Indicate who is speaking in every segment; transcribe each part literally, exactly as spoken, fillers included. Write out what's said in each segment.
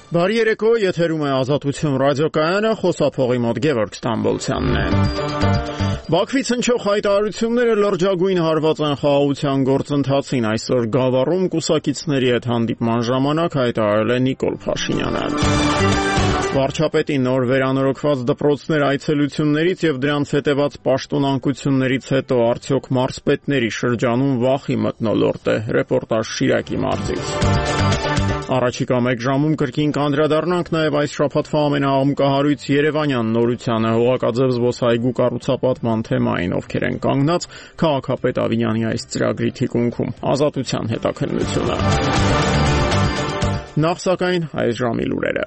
Speaker 1: Բարի երեկո, եթերում է Ազատություն ռադիոկայանը, խոսափողի մոտ Գևորգ Ստամբոլցյանն է։ Բաքվից հնչող հայտարարությունները լրջագույն հարված են խաղաղության գործընթացին։ Այսօր Գավառում կուսակիցների հետ հանդիպման ժամանակ հայտարարել է Նիկոլ Փաշինյանը։ Վարչապետի նոր վերանորոգված դպրոցներ այցելություններից եւ դրանց հետեւած պաշտոնանկություններից հետո արդյոք մարզպետների շրջանում վախի մթնոլորտ է։ Ռեպորտաժ Շիրակի մարզից։ Առաջիկա մեկ ժամում կրկին կանդրադառնանք նաև այս շաբաթվա ամենաամկահարույց երևանյան նորությանը հողակաձև զբոսայգու կառուցապատման թեմային, ովքեր են կանգնած քաղաքապետ Ավինյանի այս ծրագրի թիկունքում։ Ազատության հետաքննությունը։ Նախ սակայն այս ժամի լուրերը։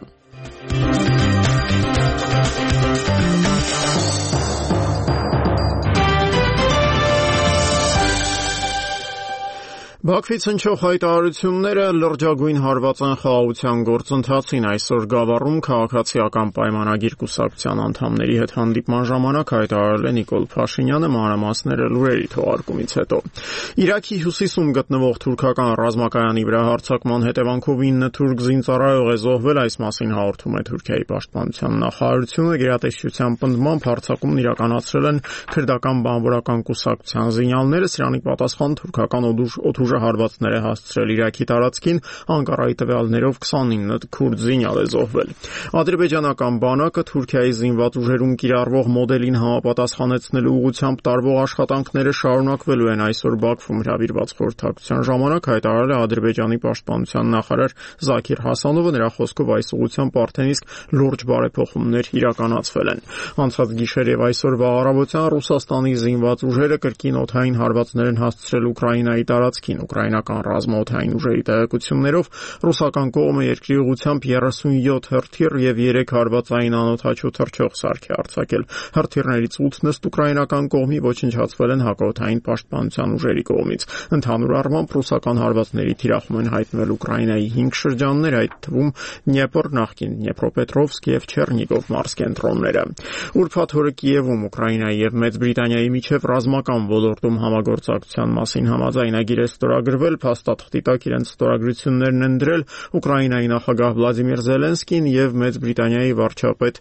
Speaker 1: Բաքվից հնչող հայտարարությունները լրջագույն հարված են խաղաղության գործընթացին։ Այսօր Գավառում քաղաքացիական պայմանագիր կուսակցության անդամների հետ հանդիպման ժամանակ հայտարարել է Նիկոլ Փաշինյանը, մանրամասները լուրերի թողարկումից հետո։ Իրաքի հյուսիսում գտնվող թուրքական ռազմակայանի վրա հարձակման հետևանքով ինը թուրք զինծառայող է զոհվել, այս մասին հաղորդում է Թուրքիայի պաշտպանության նախարարությունը։ Գերատեսչության պնդմամբ հարձակումն իրականացրել են քրդական բանվորական կուսակցության զինյալները, սրանի պատասխան թուրքական օդուժ հարվածներ է հասցրել Իրաքի տարածքին, Անկարայի տվյալներով քսանինը քուրդ զինյալ է զոհվել։ Ադրբեջանական բանակը Թուրքիայի զինված ուժերում կիրառվող մոդելին համապատասխանեցնելու ուղղությամբ տարվող աշխատանքները շարունակվելու են։ Այսօր Բաքվում հրավիրված խորհրդակցության ժամանակ հայտարարել է Ադրբեջանի պաշտպանության նախարար Զաքիր Հասանովը, նրա խոսքով այս ուղղությամբ արդեն իսկ լուրջ բարեփոխումներ իրականացվել են։ Անցած գիշեր եւ այսօր վաղարավոտյան Ռուսաստանի զինված ուժերը կրկին օդային հարվածներ են հասցրել Ուկրաինայի տարածքին։ Ուկրաինական ռազմաօդային ուժերի տեղեկություններով ռուսական կողմը երկրի ուղղությամբ երեսունյոթ հրթիռ եւ երեք հարվածային անօդաչու թռչող սարք է արձակել։ Հրթիռներից ութն ըստ ուկրաինական կողմի ոչնչացվել են հակաօդային պաշտպանության ուժերի կողմից։ Ընդհանուր առմամբ ռուսական հարվածների թիրախում են հայտնվել Ուկրաինայի հինգ շրջաններ, այդ թվում Դնեպր, նախկին Դնեպրոպետրովսկ եւ Չեռնիգով մարզկենտրոնները։ Ուրբաթ օրը Կիևում Ուկրաինայի եւ Մեծ Բրիտանիայի միջև ռազմական ոլորտում համագործակցության մասին համաձայնագիր է ստորագրվել, փաստաթղթի տակ իրենց ստորագրություններն են դրել Ուկրաինայի նախագահ Վլադիմիր Զելենսկին եւ Մեծ Բրիտանիայի վարչապետ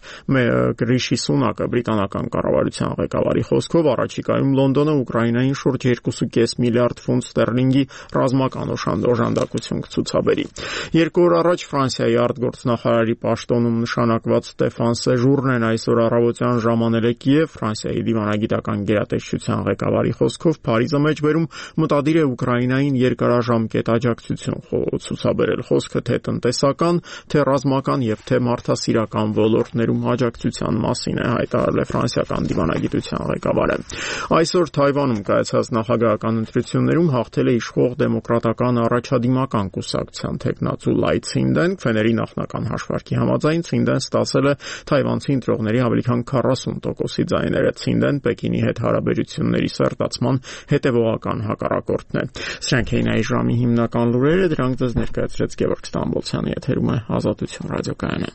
Speaker 1: Ռիշի Սունակը։ Բրիտանական կառավարության ղեկավարի խոսքով առաջիկայում Լոնդոնը Ուկրաինային շուրջ երկու կόμμα պենս միլիարդ ֆունտ ստերլինգի ռազմական օժանդակություն կցուցաբերի։ Երկու օր առաջ Ֆրանսիայի արտգործնախարարի պաշտոնում նշանակված Ստեֆան Սեժուրն այսօր առավոտյան ժամանել է Կիև։ Ֆրանսիայի դիվանագիտական գերատեսչության ղեկավարի խոսքով Փարիզը մեջբերում մտադիր է Ուկրաինային երկարաժամկետ աջակցություն ցուցաբերել։ Խոսքը թե տնտեսական, թե ռազմական եւ թե մարդասիրական ոլորտներում աջակցության մասին է, հայտարարել է ֆրանսիական դիվանագիտության ղեկավարը։ Այսօր Թայվանում կայացած նախագահական ընտրություններում հաղթել է իշխող դեմոկրատական առաջադիմական կուսակցության թեկնածու Լայ Ցինդեն։ Քվեների նախնական հաշվարկի համաձայն Ցինդեն ստացել է թայվանցի ընտրողների ավելի քան քառասուն տոկոսի ձայները։ Ցինդեն Պեկինի հետ հարաբերությունների սերտացման հետևողական հակառակորդն է։ Սրանք էին այս ժամի հիմնական լուրերը, դրանք ձեզ ներկայացրեց Գևորգ Ստամբոլցյանը, եթերում է Ազատություն ռադիոկայանը։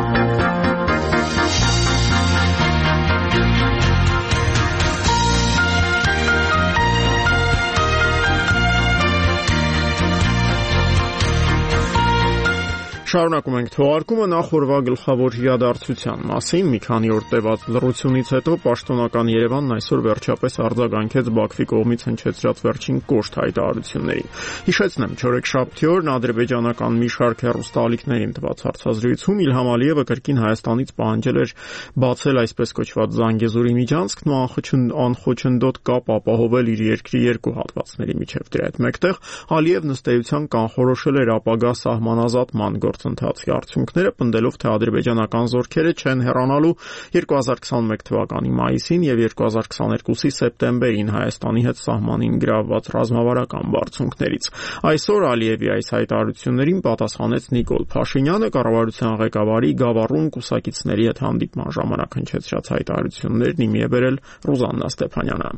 Speaker 1: Շարունակում ենք թողարկումը նախ օրվա գլխավոր իրադարձության մասին։ Մի քանի օր տևած լռությունից հետո պաշտոնական Երևանն այսօր վերջապես արձագանքեց Բաքվի կողմից հնչեցրած վերջին կոշտ հայտարարություններին։ Հիշեցնեմ, չորեքշաբթի օրն ադրբեջանական մի շարք հեռուստաալիքներին տված հարցազրույցում Իլհամ Ալիևը կրկին Հայաստանից պահանջել էր բացել այսպես կոչված Զանգեզուրի միջանցքն ու անխոչնդոտ կապ ապահովել իր երկրի երկու հատվածների միջև։ Դրա հետ մեկտեղ Ալիևն ըստ էության կանխորոշել էր ապագա սահմանազատման գործընթացի արդյունքները, պնդելով, թե ադրբեջանական զորքերը չեն հեռանալու երկու հազար քսաներկու թվականի մայիսին եւ երկու հազար քսաներկուի սեպտեմբերին Հայաստանի հետ սահմանին գրավված ռազմավարական բարձունքներից։ Այսօր Ալիևի այս հայտարարություններին պատասխանեց Նիկոլ Փաշինյանը, կառավարության ղեկավարի Գավառում կուսակիցների հետ հանդիպման ժամանակ հնչեցրած հայտարարություններն իմի է բերել Ռուզաննա Ստեփանյանը։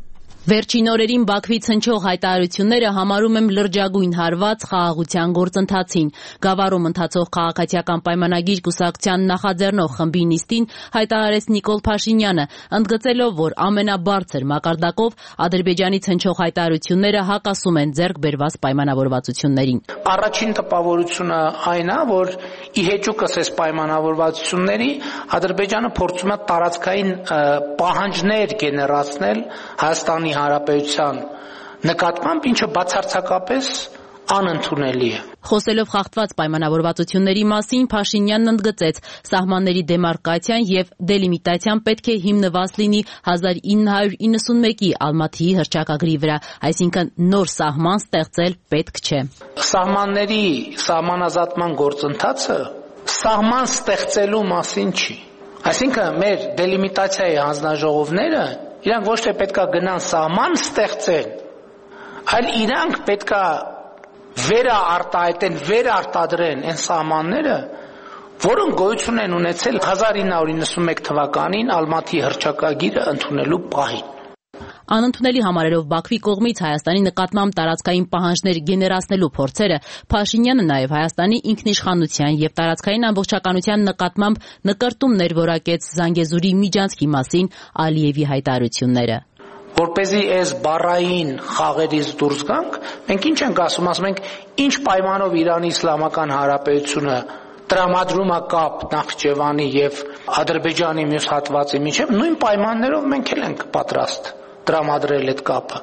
Speaker 2: Վերջին օրերին Բաքվից հնչող հայտարարությունները համարում եմ լրջագույն հարված խաղաղության գործընթացին։ Գավառում ընթացող քաղաքացիական պայմանագիր կուսակցության նախաձեռնող խմբի նիստին հայտարարեց Նիկոլ Փաշինյանը, ընդգծելով, որ ամենաբարձր մակարդակով Ադրբեջանից հնչող հայտարարությունները հակասում են ձեռք բերված պայմանավորվածություններին։
Speaker 3: Առաջին տպավորությունը այն է, որ ի հեճուկս այս պայմանավորվածությունների Ադրբեջանը փորձում է տարածքային պահանջներ գեներացնել Հայաստանի Հանրապետության նկատմամբ, ինչը բացարձակապես անընդունելի է։
Speaker 2: Խոսելով խախտված պայմանավորվածությունների մասին, Փաշինյանն ընդգծեց, սահմանների դեմարկացիան եւ դելիմիտացիան պետք է հիմնված լինի հազար ինը հարյուր իննսունմեկի Ալմաթիի հռչակագրի վրա, այսինքն նոր սահման ստեղծել պետք չէ։
Speaker 3: Սահմանների սահմանազատման գործընթացը սահման ստեղծելու մասին չի։ Այսինքն մեր դելիմիտացիայի հանձնաժողովները իրանք ոչ թե պետքա գնան սահման ստեղծեն, այլ իրանք պետքա վերարտահայտեն, վերարտադրեն այն սահմանները, որոնք գոյություն են ունեցել հազար ինը հարյուր իննսունմեկ թվականին Ալմաթիի հռչակագիրը ընդունելու պահին։
Speaker 2: Անընդունելի համարելով Բաքվի կողմից Հայաստանի նկատմամբ տարածքային պահանջներ գեներացնելու փորձերը, Փաշինյանը նաև Հայաստանի ինքնիշխանության եւ տարածքային ամբողջականության նկատմամբ նկրտումներ որակեց Զանգեզուրի միջանցքի մասին Ալիևի հայտարարությունները։
Speaker 3: Որպեսզի այս բառային խաղերից դուրս գանք, մենք ինչ ենք ասում, ասում ենք, ինչ պայմանով Իրանի Իսլամական Հանրապետությունը տրամադրում է կապ Նախճեվանի եւ Ադրբեջանի մյուս հատվածի միջեւ, նույն պայմաններով մենք էլ ենք պատրաստ տրամադրել այդ կապը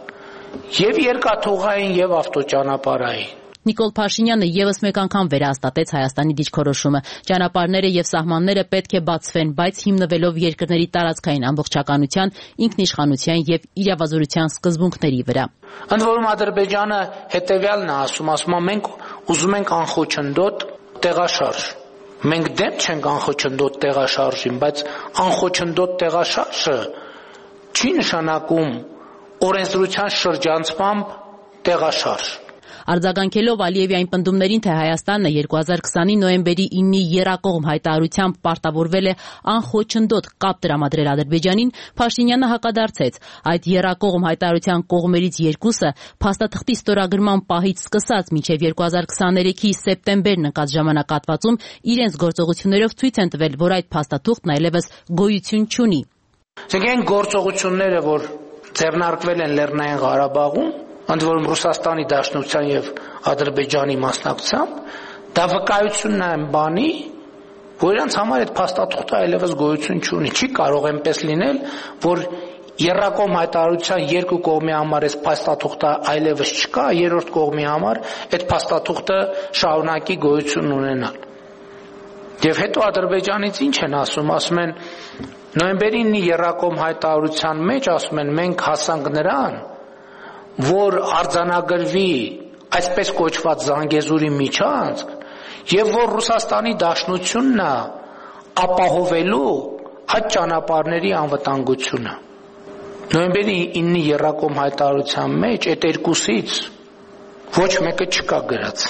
Speaker 3: եւ երկաթուղային եւ ավտոճանապարհային։
Speaker 2: Նիկոլ Փաշինյանը եւս մեկ անգամ վերահաստատեց Հայաստանի դիրքորոշումը։ Ճանապարհները եւ սահմանները պետք է բացվեն, բայց հիմնվելով երկրների տարածքային ամբողջականության, ինքնիշխանության եւ իրավազորության սկզբունքների վրա։
Speaker 3: Ընդ որում Ադրբեջանը հետեւյալն է ասում, ասում է մենք ուզում ենք անխոչնդոտ տեղաշարժ։ Մենք դեմ չենք անխոչնդոտ տեղաշարժին, բայց անխոչնդոտ տեղաշարժը չի նշանակում օրենսդրության շրջանցմամբ տեղաշարժ։
Speaker 2: Արձագանքելով Ալիևի այն պնդումներին, թե Հայաստանը երկու հազար քսանի նոյեմբերի իննի եռակողմ հայտարարությամբ պարտավորվել է անխոչնդոտ կապ տրամադրել Ադրբեջանին, Փաշինյանը հակադարձեց. այդ եռակողմ հայտարարության կողմերից երկուսը փաստաթղթի ստորագրման պահից սկսած մինչև երկու հազար քսաներեքի սեպտեմբերն ընկած ժամանակահատվածում իրենց գործողություններով ցույց են տվել, որ այդ փաստաթուղթն այլևս գոյություն չունի։
Speaker 3: Իսկ այն գործողությունները, որ ձեռնարկվել են Լեռնային Ղարաբաղում, ընդ որում Ռուսաստանի Դաշնության եւ Ադրբեջանի մասնակցությամբ, դա վկայությունն է այն բանի, որ իրանց համար այդ փաստաթուղթը այլևս գոյություն չունի։ Չի կարող այնպես լինել, որ եռակողմ հայտարարության երկու կողմի համար այս փաստաթուղթը այլևս չկա, երրորդ կողմի համար այդ փաստաթուղթը շարունակի գոյություն ունենալ։ Եվ հետո Ադրբեջանից ինչ են ասում, ասում են նոյեմբերի ինի եռակողմ հայտարարության մեջ ասում են մենք հասանք նրան, որ արձանագրվի այսպես կոչված Զանգեզուրի միջանցք եւ որ Ռուսաստանի Դաշնությունն է ապահովելու այդ ճանապարհների անվտանգությունը։ Նոյեմբերի ինի եռակողմ հայտարարության մեջ այդ երկուսից ոչ մեկը չկա գրած։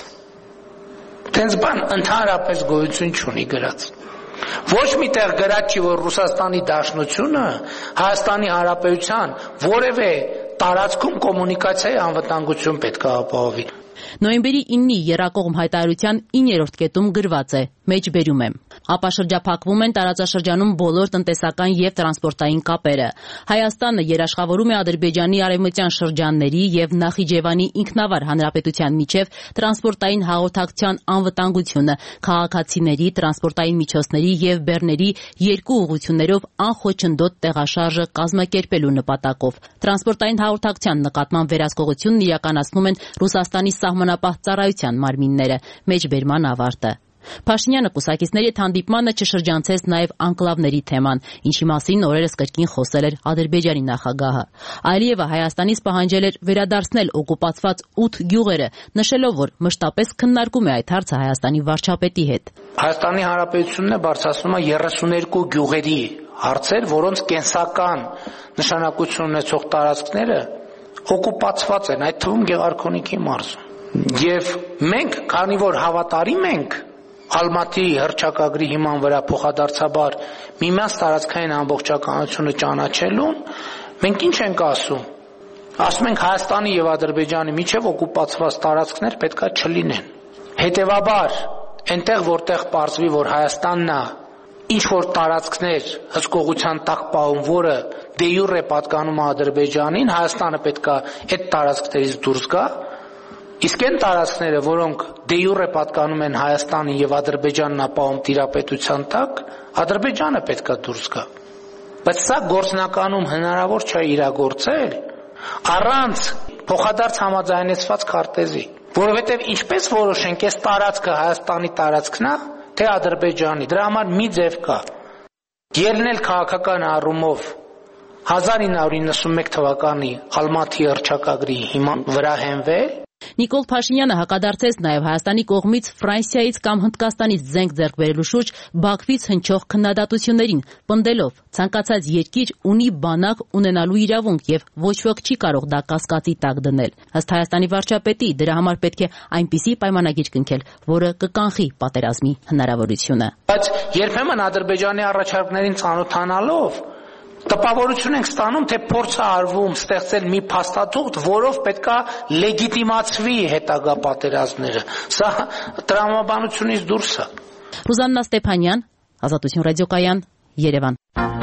Speaker 3: Տենց բան ընդհանրապես գոյություն չունի գրած։ Ոչ միտեղ գրած չի, որ Ռուսաստանի Դաշնությունը Հայաստանի Հանրապետության որևէ տարածքում կոմունիկացիայի անվտանգություն պետք է ապահովի։
Speaker 2: Նոյեմբերի իննի եռակողմ հայտարարության իններորդ կետում գրված է. մեջբերում եմ. ապա շրջափակվում են տարածաշրջանում բոլոր տնտեսական եւ տրանսպորտային կապերը։ Հայաստանը երաշխավորում է Ադրբեջանի արևմտյան շրջանների եւ Նախիջևանի ինքնավար հանրապետության միջև տրանսպորտային հաղորդակցության անվտանգությունը, քաղաքացիների, տրանսպորտային միջոցների եւ բեռների երկու ուղղություններով անխոչնդոտ տեղաշարժը կազմակերպելու նպատակով։ Տրանսպորտային հաղորդակցության նկատմամբ վերահսկողությունն իրականացնում են Ռուսաստանի սահմանապահ ծառայության մարմինները։ Մեջբերման ավարտը։ Փաշինյանը կուսակիցների հետ հանդիպմանը չշրջանցեց նաև անկլավների թեման, ինչի մասին օրերս կրկին խոսել էր Ադրբեջանի նախագահը։ Ալիևը Հայաստանից պահանջել էր վերադարձնել օկուպացված ութ գյուղերը, նշելով, որ մշտապես քննարկում է այդ հարցը Հայաստանի վարչապետի հետ։
Speaker 3: Հայաստանի Հանրապետությունն է բարձրացնում երեսուներկու գյուղերի հարցեր, որոնց կենսական նշանակություն ունեցող տարածքները օկուպացված են, այդ թվում Գեղարքունիքի մարզում։ Եվ մենք, քանի որ հավատարիմ ենք Ալմաթիի հռչակագրի հիման վրա փոխադարձաբար միմյանց տարածքային ամբողջականությունը ճանաչելուն, մենք ինչ ենք ասում, Ասում ենք Հայաստանի եւ Ադրբեջանի միջև օկուպացված տարածքներ պետքա չլինեն։ Հետևաբար, այնտեղ որտեղ պարզվի, որ Հայաստանն է ինչ որ տարածքներ հսկողության տակ պահում, որը դե յուրե պատկանում է Ադրբեջանին, Հայաստանը պետքա այդ տարածքներից դուրս գա, իսկ այն տարածքները, որոնք դե յուրե պատկանում են Հայաստանին եւ Ադրբեջանն ապահովում տիրապետության տակ, Ադրբեջանը պետքա դուրս գա։ Բայց սա գործնականում հնարավոր չէ իրագործել առանց փոխադարձ համաձայնեցված քարտեզի, որովհետև ինչպես որոշենք, այս տարածքը Հայաստանի տարածքն է, թե Ադրբեջանի, դրա համար մի ձև կա։ Ելնել քաղաքական առումով հազար ինը հարյուր իննսունմեկ թվականի Ալմաթի հռչակագրի հիման վրա հենվել։
Speaker 2: Նիկոլ Փաշինյանը հակադարձեց նաև Հայաստանի կողմից Ֆրանսիայից կամ Հնդկաստանից զենք ձեռք բերելու շուրջ Բաքվից հնչող քննադատություններին, պնդելով ցանկացած երկիր ունի բանակ ունենալու իրավունք եւ ոչ ոք չի կարող դա կասկածի տակ դնել։ Ըստ Հայաստանի վարչապետի, դրա համար պետք է այնպիսի պայմանագիր կնքել, որը կկանխի պատերազմի հնարավորությունը։
Speaker 3: Բայց երբեմն Ադրբեջանի առաջարկներին ծանոթանալով տպավորություն ենք ստանում, թե փորձ է արվում ստեղծել մի փաստաթուղթ, որով պետքա լեգիտիմացվի հետագա պատերազմները։ Սա տրամաբանությունից դուրս է։
Speaker 2: Ռուզաննա Ստեփանյան, Ազատություն ռադիոկայան, Երևան։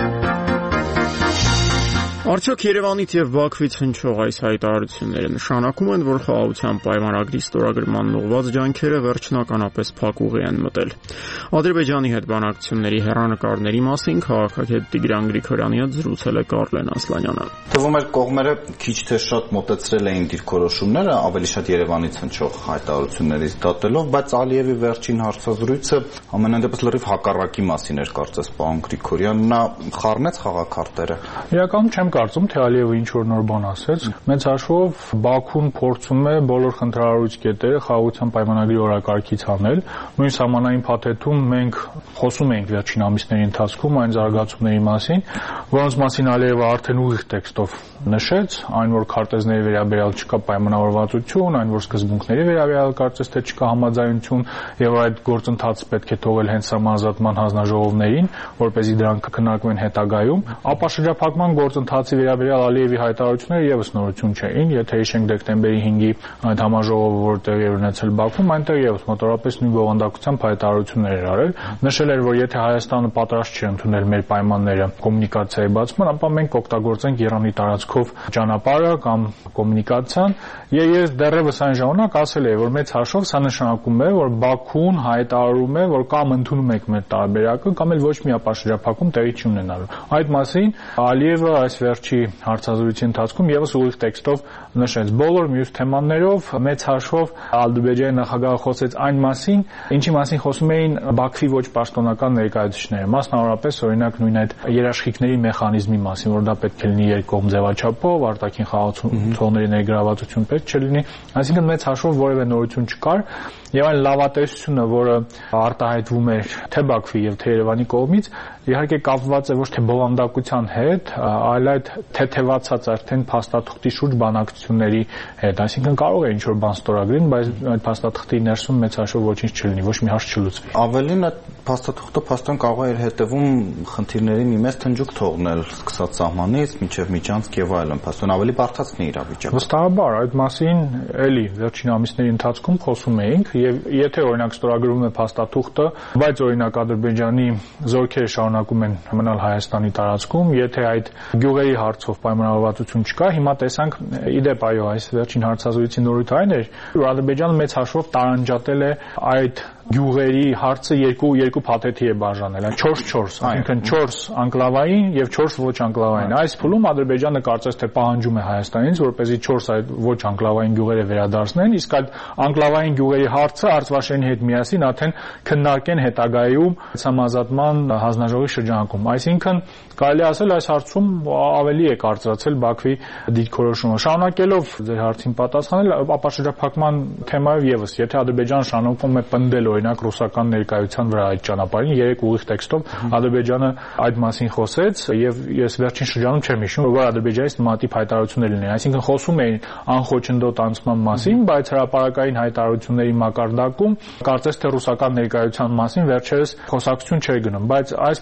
Speaker 1: Արդյոք Երևանից եւ Բաքվից հնչող այս հայտարարությունները նշանակում են, որ խաղաղության պայմանագրի ստորագրմանն ուղղված ջանքերը վերջնականապես փակ ուղի են մտել։ Ադրբեջանի հետ բանակցությունների հեռանկարների մասին քաղաքագետ Տիգրան Գրիգորյանի հետ զրուցել է Կարլեն Ասլանյանը։
Speaker 4: Թվում է կողմերը քիչ թե շատ մոտեցրել էին դիրքորոշումները, ավելի շատ Երևանից հնչող հայտարարություններից դատելով, բայց Ալիևի վերջին հարցազրույցը ամենայն դեպս լրիվ հակառակի մասին էր, կարծես պարոն Գրիգորյան, նա խառնեց խաղաքարտերը։
Speaker 5: Իրականում չեմ կարծում, թե Ալիևը ինչ որ նոր բան ասեց։ Մեծ հաշվով Բաքուն փորձում է բոլոր խնդրահարույց կետերը խաղաղության պայմանագրի օրակարգից հանել։ Նույն սահմանային փաթեթում մենք խոսում էինք վերջին ամիսների ընթացքում այն զարգացումների մասին, որոնց մասին Ալիևը արդեն ուղիղ տեքստով նշեց, այն որ քարտեզների վերաբերյալ չկա պայմանավորվածություն, այն որ սկզբունքների վերաբերյալ կարծես թե չկա համաձայնություն եւ այդ գործընթացը պետք է թողել հենց համազատման հանձնաժողովներին, որպեսզի դրանք քննարկվեն հետագայում, ապա շրջափակման գործընթացի վերաբերյալ Ալիևի հայտարարությունները եւս նորություն չէին, եթե հիշենք դեկտեմբերի հինգի այդ համաժողովը, որ տեղի էր ունեցել Բաքվում, այնտեղ եւս մոտորապես նույն բովանդակությամբ հայտարարություններ էր արել, նշել էր, որ եթե Հայաստանը պատրաստ չի ընդունել մեր պայմանները կոմունիկացիայի բացման, ապա մենք կօգտագործենք Իրանի տարածքով ճանապարհը կամ կոմունիկացիան, եւ ես դեռևս այն ժամանակ ասել էի, որ մեծ հաշվով սա նշանակում է, որ Բաքուն հայտարարում է, որ կամ ընդունում եք մեր տարբերակը, կամ էլ ոչ մի ապաշրջափակում տեղի չի ունենալու։ Այդ մասին Ալիևը այս վերջի հարցազրույցի ընթացքում եւս ուղիղ տեքստով նշեց բոլոր մյուս թեմաներով, մեծ հաշվով Ադրբեջանի նախագահը խոսեց այն մասին, ինչի մասին խոսում էին Բաքվի ոչ պաշտոնական ներկայացուցիչները, մասնավորապես օրինակ նույն այդ երաշխիքների մեխանիզմի մասին, որ դա պետք է լինի երկկողմ ձևաչափով, արտաքին խաղացողների ներգրավվածություն պետք չէ լինի, այսինքն մեծ հաշվով որևէ նորություն չկար եւ այն լավատեսությունը, որը արտահայտվում էր թե Բաքվի եւ թե Երևանի կողմից, իհարկե կապված է ոչ թե բովանդակության հետ, այլ այդ թեթևացած արդեն փաստաթղթի շուրջ բանակցությունների հետ, այսինքն կարող է ինչ-որ բան ստորագրին, բայց այդ փաստաթղթի ներսում մեծ հաշվով ոչինչ չլինի, ոչ մի հարց չլուծվի։
Speaker 4: Ավելին այդ փաստաթղթը փաստորեն կարող է իր հետևում խնդիրների մի մեծ թնջուկ թողնել, սկսած սահմանից մինչև միջանցք եւ այլն, փաստորեն ավելի բարդացնի իրավիճակը։
Speaker 5: Վստահաբար այդ մասին էլի վերջին ամիսների ընթացքում խոսում էինք եւ եթե օրինակ ստորագրվում է փաստաթուղթը, բայց օրինակ Ադրբեջանի զորքերը շարունակում են մնալ Հայաստանի տարածքում, եթե այդ գյուղերի հարցով պայմանավորվածություն չկա, հիմա տեսանք իդեպ այո, այս վերջին հարցազրույցի նորույթը այն էր, որ Ադրբեջանը մեծ հաշվով տարանջատել է այդ գյուղերի հարցը երկու երկու փաթեթի է բաժանել, չորս չորս, այսինքն չորս անկլավային եւ չորս ոչ անկլավային։ Այս փուլում Ադրբեջանը կարծես թե պահանջում է Հայաստանից, որպեսզի չորս այդ ոչ անկլավային գյուղերը վերադարձնեն, իսկ այդ անկլավային գյուղերի հարցը Արցվաշենի հետ միասին արդեն քննարկեն հետագայում համազատման հանձնաժողովի շրջանակում։ Այսինքն կարելի ասել այս հարցում ավելի է կարծրացել Բաքվի դիրքորոշումը։ Շարունակելով ձեր հարցին պատասխանել, ապաշրջափակման թեմայով եւս, եթե Ադրբեջանը շարունակում է պնդել օրինակ ռուսական ներկայության վրա այդ ճանապարհին, երեք ուղիղ տեքստով Ադրբեջանը այդ մասին խոսեց եւ ես վերջին շրջանում չեմ հիշում, որ Ադրբեջանից նմանատիպ հայտարարություններ լինեն, այսինքն խոսում էին անխոչնդոտ անցման մասին, բայց հրապարակային հայտարարությունների մակարդակում կարծես թե ռուսական ներկայության մասին վերջերս խոսակցություն չէր գնում, բայց այս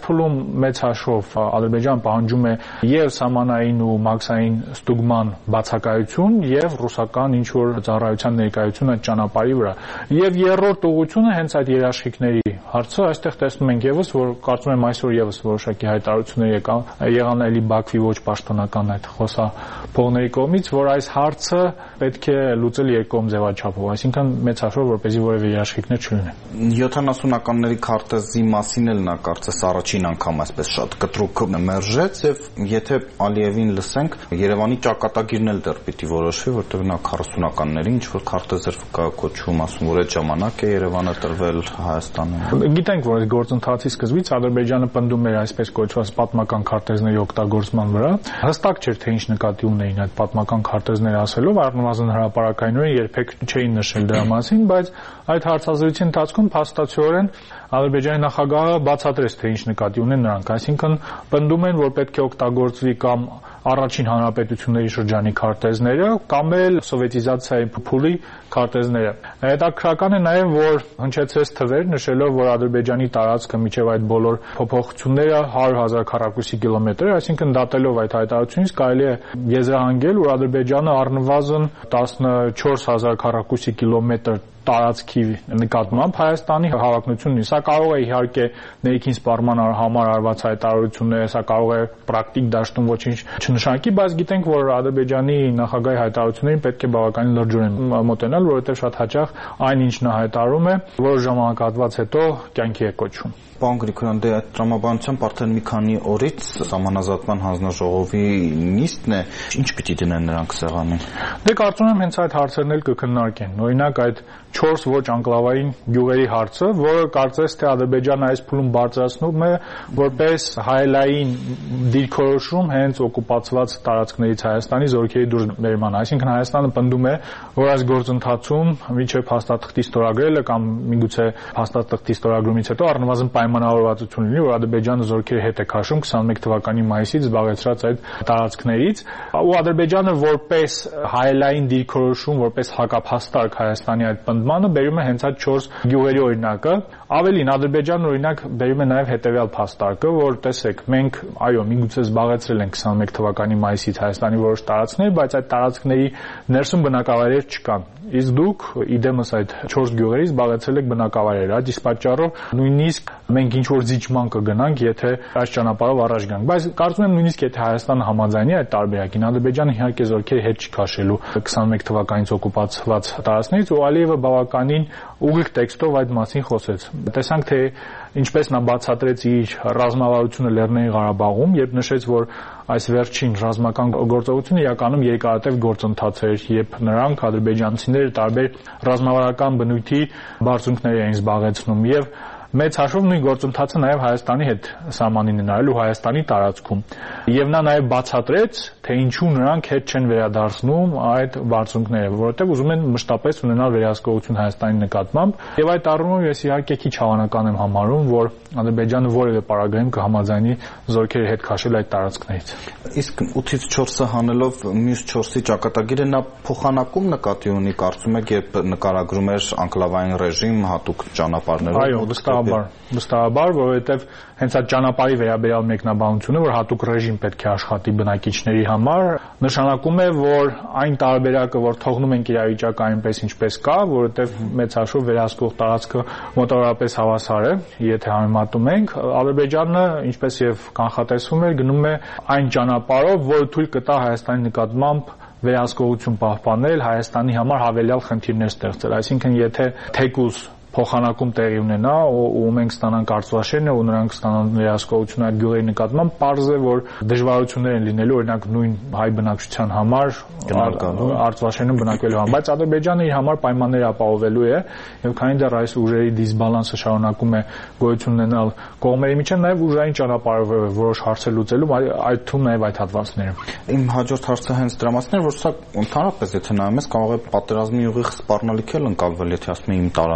Speaker 5: փուլում մեծ հաշվով Ադրբեջանը պահանջում է եւ սահմանային ու մաքսային ստուգման բացակայություն եւ ռուսական ինչ որ ծառայության ներկայությունը ճանապարհի վրա։ Եվ երրորդ ուղղությունը հենց այդ երաշխիքների հարցը, այստեղ տեսնում ենք եւս, որ կարծում եմ այսօր եւս որոշակի հայտարարություններ եկան եղան էլի Բաքվի ոչ պաշտոնական այդ խոսափողների կողմից, որ այս հարցը պետք է լուծել երկկողմ ձևաչափով, այսինքն մեծ հաշվով որպեսզի որևէ երաշխիքներ չլինեն։
Speaker 4: յոթանասունականների քարտեզի մասին էլ նա կարծես առաջին անգամ այսպես շատ կտրուկ մերժեց եւ եթե Ալիևին լսենք, Երևանի ճակատագիրն էլ դեռ պիտի որոշվի, որտեղ նա քառասունականների ինչ որ քարտեզ էր կոչվում, ասում որ այդ ժամանակ է Երևանը տրվել Հայաստանին։
Speaker 5: Գիտենք, որ այս գործընթացի սկզբից Ադրբեջանը պնդում էր այսպես կոչված պատմական քարտեզների օգտագործման վրա։ Հստակ չէր թե ինչ նկատի ունեին այդ պատմական քարտեզները ասելով, առնվազն հրապարակայինորեն երբեք չէին նշել դրա մասին, բայց այդ հարցազրույցի ընթացքում փաստացիորեն Ադրբեջանի նախագահը բացատրեց թե ինչ նկատի ունեն նրանք, այսինքն պնդում են, որ պետք է օգտագործվի կամ առաջին հանրապետությունների շրջանի քարտեզները կամ էլ սովետիզացիայի փուլի քարտեզները։ Հետաքրքրական է նաև, որ հնչեցրեց թվեր, նշելով, որ Ադրբեջանի տարածքը միջև այդ բոլոր փոփոխությունները հարյուր հազար քառակուսի կիլոմետր է, այսինքն դատելով այդ հայտարարությունից կարելի է եզրահանգել, որ Ադրբեջանը առնվազն տասնչորս հազար քառակուսի կիլոմետր տարածքի նկատմամբ Հայաստանի հավակնություն ունի։ Սա կարող է իհարկե ներքին սպառման համար արված հայտարարություններ, սա կարող է պրակտիկ դաշտում ոչինչ չնշանակի, բայց գիտենք, որ Ադրբեջանի նախագահի հայտարարություններին պետք է բավականին լրջորեն մոտենալ, որովհետև շատ հաճախ այն ինչ նա հայտարարում է, որոշ ժամանակահատված հետո կյանքի է կոչվում։
Speaker 4: Պարոն Գրիգորյան, դե այդ տրամաբանությամբ արդեն մի քանի օրից Սահմանազատման հանձնաժողովի նիստն է, ինչ պիտի դնեն նրանք սեղանին։
Speaker 5: Դե կարծում եմ հենց այդ հարցերն էլ կքննարկեն։ Օրինակ այդ չորս ոչ անկլավային գյուղերի հարցը, որը կարծես թե Ադրբեջանը այս փուլում բարձրացնում է որպես հայելային դիրքորոշում հենց օկուպացված տարածքներից Հայաստանի զորքերի դուրսբերման։ Այսինքն Հայաստանը պնդում է, որ այս գործընթացում մինչև փաստաթղթի ստորագրելը կամ միգուցե փաստաթղթի ստորագրումից հետո առնվազն պայմանավորվածություն լինի, որ Ադրբեջանը զորքերի հետ է քաշում քսանմեկ թվականի մայիսից զբաղեցրած այդ տարածքներից, ու Ադրբեջանը որպես հայելային դիրքորոշում, որպես հակափաստարկ Հայաստանի այդ պնդմանը բերում է հենց այդ չորս գյուղերի օրինակը։ Ավելին, Ադրբեջանն օրինակ բերում է նաև հետևյալ փաստարկը, որ տեսեք, մենք այո, միգուցե զբաղեցրել ենք քսանմեկ թվականի մայիսից Հայաստանի որոշ տարածքներ, բայց այդ տարածքների ներսում բնակավայրեր չկան։ Իսկ դուք իդեմս այդ չորս գյուղերից զբաղեցրել եք բնակավայրեր, այդ իսկ պատճառով նույնիսկ մենք ինչ որ զիջման կգնանք, եթե այս ճանապարհով առաջ գանք։ Բայց կարծում եմ նույնիսկ եթե Հայաստանը համաձայնի այդ տարբերակին, Ադրբեջանը իհարկե զորքերի հետ չի քաշելու քսանմեկ թվականից օկուպացված տարածքներից, ու Ալիևը բավականին ուղիղ տեքստով այդ մասին խոսեց։ Տեսանք, թե ինչպես նա բացատրեց իր ռազմավարությունը Լեռնային Ղարաբաղում, երբ նշեց, որ այս վերջին ռազմական գործողությունը իրականում երկարատև գործընթաց էր, երբ նրանք ադրբեջանցիները տարբեր ռազմավարական բնույթի բարձունքներ էին զբաղեցնում եւ մեծ հաշվով նույն գործընթացը նաև Հայաստանի հետ սահմանին են արել ու Հայաստանի տարածքում։ Եվ նա նաև բացատրեց, թե ինչու նրանք հետ չեն վերադարձնում այդ բարձունքները, որովհետև ուզում են մշտապես ունենալ վերահսկողություն Հայաստանի նկատմամբ, եւ այդ առումով ես իհարկե քիչ հավանական եմ համարում, որ Ադրբեջանը որևէ պարագայում կհամաձայնի զորքերի հետ քաշել այդ տարածքներից։
Speaker 4: Իսկ ութից չորսը հանելով մյուս չորսի ճակատագիրը նա փոխանակում նկատի ունի, կարծում եք, երբ նկարագրում էր անկլավային ռեժիմ հատուկ ճանապարհներով։
Speaker 5: Այո, վստահաբար, վստահաբար, որովհետև հենց այդ ճանապարհի վերաբերյալ մեկնաբանությունը, որ հատուկ ռեժիմ պետք է աշխատի բնակիչների համար, նշանակում է, որ այն տարբերակը, որ թողնում ենք իրավիճակը այնպես ինչպես կա, որովհետև մեծ հաշվով վերահսկող տարածքը մոտավորապես հավասար է, եթե համեմատում ենք, Ադրբեջանը, ինչպես եւ կանխատեսվում էր, գնում է այն ճանապարհով, որը թույլ կտա Հայաստանի նկատմամբ վերահսկողություն պահպանել, Հայաստանի համար հավելյալ խնդիրներ ստեղծել, այսինքն եթե թեկուզ փոխանակում տեղի ունենա ու մենք ստանանք Արցախաշենը ու նրանք ստանան վերահսկողություն այդ գյուղերի նկատմամբ, պարզ է, որ դժվարություններ են լինելու օրինակ նույն հայ բնակչության համար Արցախաշենում բնակվելու համար, բայց Ադրբեջանը իր համար պայմաններ ապահովելու է եւ քանի դեռ այս ուժերի դիսբալանսը շարունակում է գոյություն ունենալ կողմերի միջեւ, նաեւ ուժային ճանապարհով որոշ հարցեր լուծելու, այդ թվում նաեւ այդ հատվածները։
Speaker 4: Իմ հաջորդ հարցը հենց դրա մասն է, որ սա ընդհանրապես եթե նայում ես կարող է պատերազմի ուղիղ սպառնալիք էլ ընկալվել, եթե ասում եմ իմ տարածքն է։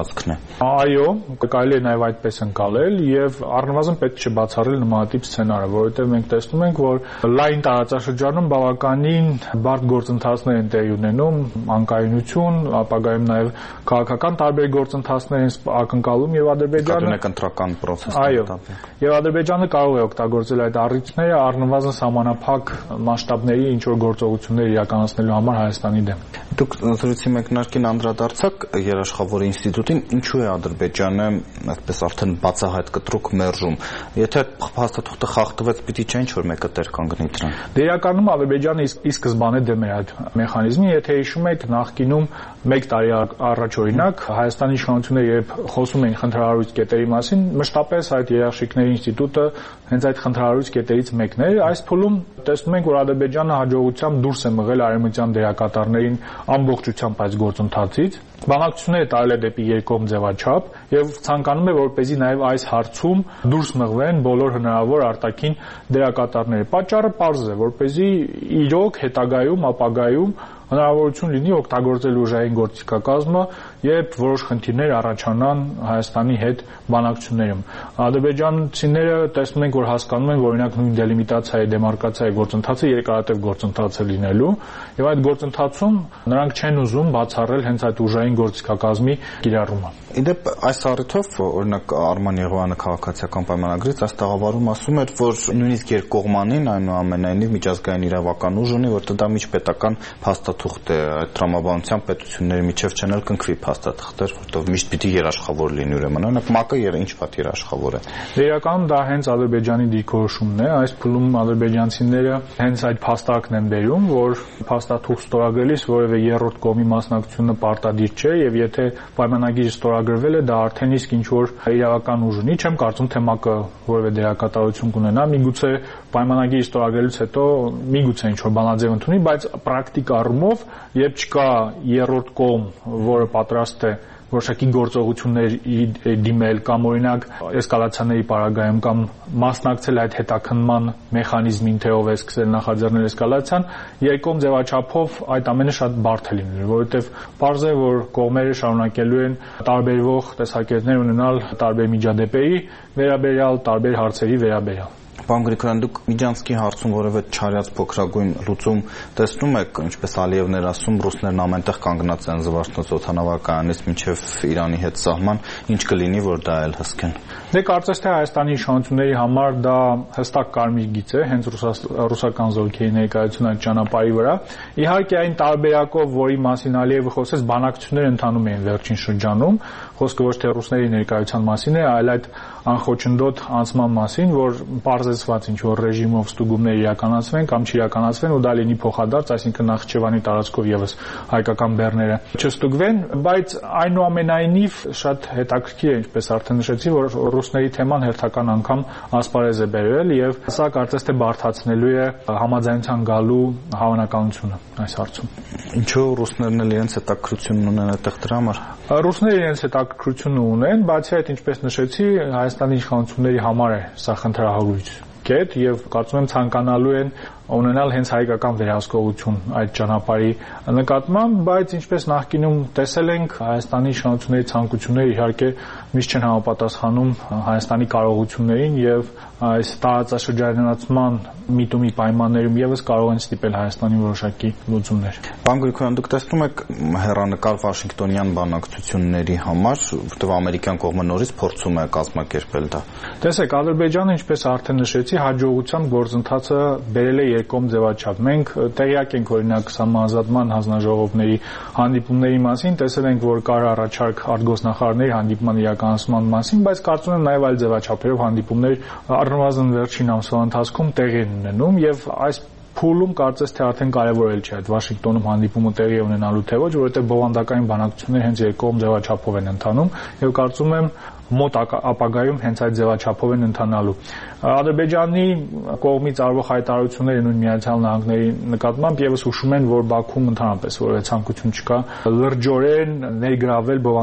Speaker 5: Այո, կարելի է նաև այդպես ընկալել եւ առնվազն պետք չէ բացառել նմանատիպ սցենարը, որովհետեւ մենք տեսնում ենք, որ լայն տարածաշրջանում բավականին բարդ գործընթացներ են տեղի ունենում, անկայունություն, ապագայում նաև քաղաքական տարբեր գործընթացներ են ակնկալում եւ Ադրբեջանը
Speaker 4: կենտրոնական պրոցեսներ
Speaker 5: այո, եւ Ադրբեջանը կարող է օգտագործել այդ առիթները առնվազն սահմանափակ մասշտաբների ինչ որ գործողություններ իրականացնելու համար Հայաստանի դեմ։
Speaker 4: Դուք զրույցի մեկնարկին անդրադարձաք երաշխավորի ինստիտուտին, ինչու է Ադրբեջանը այդպես արդեն բացահայտ կտրուկ մերժում։ Եթե փաստաթուղթը խախտվեց, պիտի չէ ինչ որ մեկը տեր կանգնի դրան։
Speaker 5: Իրականում Ադրբեջանը ի սկզբանե դեմ էր այդ մեխանիզմին, եթե հիշում եք, նախկինում մեկ տարի առաջ օրինակ Հայաստանի իշխանությունները երբ խոսում էին խնդրահարույց կետերի մասին, մշտապես այդ երաշխիքների ինստիտուտը հենց այդ խնդրահարույց կետերից մեկն էր։ Այս փուլում տեսնում ենք, որ Ադրբեջանը հաջողությամբ դուրս է մղել արևմտյան դերակատարներին ամբողջությամբ այս գործընթացից, բանակցությունները տարել է դեպի երկկողմ ձևաչափ եւ ցանկանում է որպեսզի նաեւ այս հարցում դուրս մղվեն բոլոր հնարավոր արտաքին դերակատարները։ Պատճառը պարզ է, որպեսզի իրոք հետագայում, ապագայում հնարավորություն լինի օգտագործել ուժային գործիքակազմը, երբ որոշ խնդիրներ առաջանան Հայաստանի հետ բանակցություններում։ Ադրբեջանցիները տեսնում են, որ հասկանում են, որ օրինակ նույն դելիմիտացիայի դեմարկացիայի գործընթացը երկարատև գործընթաց է լինելու, եւ այդ գործընթացում նրանք չեն ուզում բացառել հենց այդ ուժային գործիքակազմի կիրառումը։
Speaker 4: Իդեպ այս առիթով օրինակ Արման Եղոյանը քաղաքացիական պայմանագրից այս տաղավարում ասում էր, որ նույնիսկ երկկողմանին այնուամենայնիվ միջազգային իրավական ուժ ունի, որտեղ դա միջպետական փաստաթուղթ է, այդ տրամաբանության պետությունների միջև չեն էլ կնքվի փաստաթղթեր, որտեղ միշտ պիտի երաշխավոր լինի ուրեմն, օրինակ ՄԱԿ-ը եւ ինչ վատ երաշխավոր է։
Speaker 5: Իրականում դա հենց Ադրբեջանի դիրքորոշումն է, այս փուլում ադրբեջանցիները հենց այդ փաստարկն են բերում, որ փաստաթուղթ ստորագրելիս որևէ երրորդ կողմի մասնակցությունը պարտադիր չէ եւ եթե պայմանագիրը ստորագրվել է, դա արդեն իսկ ինչ որ իրավական ուժ ունի, չեմ կարծում թե ՄԱԿ-ը որևէ դերակատարություն կունենա, միգուցե պայմանագիրը ստորագրելուց հետո միգուցե ինչ որ բանաձև ընդունի, բայց պրակտիկ առումով, երբ չկա երրորդ կողմ, որը պատրաստ է որոշակի գործողություններ դիմել կամ օրինակ էսկալացիաների պարագայում կամ մասնակցել այդ հետաքննման մեխանիզմին, թե ով է սկսել նախաձեռնել էսկալացիան, երկկողմ ձևաչափով այդ ամենը շատ բարդ է լինելու, որովհետև պարզ է, որ կողմերը շարունակելու են տարբերվող տեսակետներ ունենալ տարբեր միջադեպերի վերաբերյալ, տարբեր հարցերի վերաբերյալ։
Speaker 4: Պարոն Գրիգորյան, դուք Միջանցքի հարցում որևէ չարյաց փոքրագույն լուծում տեսնում եք, ինչպես Ալիևն էր ասում, ռուսներն ամենտեղ կանգնած են Զվարթնոց օդանավակայանից մինչև Իրանի հետ սահման, ինչ կլինի, որ դա էլ հսկեն։
Speaker 5: Դե կարծես թե Հայաստանի իշխանությունների համար դա հստակ կարմիր գիծ է, հենց ռուսական զորքերի ներկայությունը այդ ճանապարհի վրա։ Իհարկե այն տարբերակով, որի մասին Ալիևը խոսեց, բանակցություններ ընթանում էին վերջին շրջանում, խոսքը ոչ թե ռուսների ներկայության մասին է, այլ այդ անխոչնդոտ անցման մասին, որ պարզեցված ինչ որ ռեժիմով ստուգումներ իրականացվեն կամ չիրականացվեն ու դա լինի փոխադարձ, այսինքն Նախիջևանի տարածքով եւս հայկական բեռները չստուգվեն, բայց այնուամենայնիվ շատ հետաքրքիր է, ինչպես արդեն նշեցի, որ ռուսների թեման հերթական անգամ ասպարեզ է բերվել եւ սա կարծես թե բարդացնելու է համաձայնության գալու հավանականությունը այս հարցում։
Speaker 4: Ինչու ռուսներն էլ իրենց հետաքրքրությունն ունեն այդտեղ դրա համար։
Speaker 5: Ռուսները իրենց հետաքրքրությունը ունեն, բացի այդ, ինչպես նշեցի, Հայաստանի իշխանությունների համար է սա խնդրահարույց կետ եւ կարծում եմ ցանկանալու են ունենալ հենց հայկական վերահսկողություն այդ ճանապարհի նկատմամբ, բայց ինչպես նախկինում տեսել ենք, Հայաստանի իշխանությունների ցանկությունները իհարկե միշտ չեն համապատասխանում Հայաստանի կարողություններին եւ այս տարածաշրջանացման միտումի պայմաններում եւս կարող են ստիպել Հայաստանի որոշակի լուծումներ։
Speaker 4: Պարոն Գրիգորյան, դուք տեսնում եք հեռանկար Վաշինգտոնյան բանակցությունների համար, որտեղ ամերիկյան կողմը նորից փորձում է կազմակերպել դա։
Speaker 5: Տեսեք, Ադրբեջանը, ինչպես արդեն նշեցի, հաջողությամբ գործընթացը բերել է երկկողմ ձևաչափ։ Մենք տեղյակ ենք օրինակ սահմանազատման հանձնաժողովների հանդիպումների մասին, տեսել ենք, որ կար առաջարկ արտգործնախարարների հանդիպման իրականացման մասին, բայց կարծում եմ նաև այլ ձևաչափերով հանդիպումներ առնվազն վերջին ամսվա ընթացքում տեղի են ունենում եւ այս փուլում կարծես թե արդեն կարևորել չէ այդ Վաշինգտոնում հանդիպումը տեղի ունենալու թե ոչ, որովհետեւ բովանդակային բանակցությունները հենց երկկողմ ձևաչափով են ընթանում եւ կարծում եմ մոտ ապագայում հենց այդ ձևաչափով են ընթանալու։ Ադրբեջանի կողմից արվող հայտարարությունները նույն Միացյալ Նահանգների նկատմամբ եւս հուշում են, որ Բաքվում ընդհանրապես որևէ ցանկություն չկա լրջորեն ներգրավել բովանդակային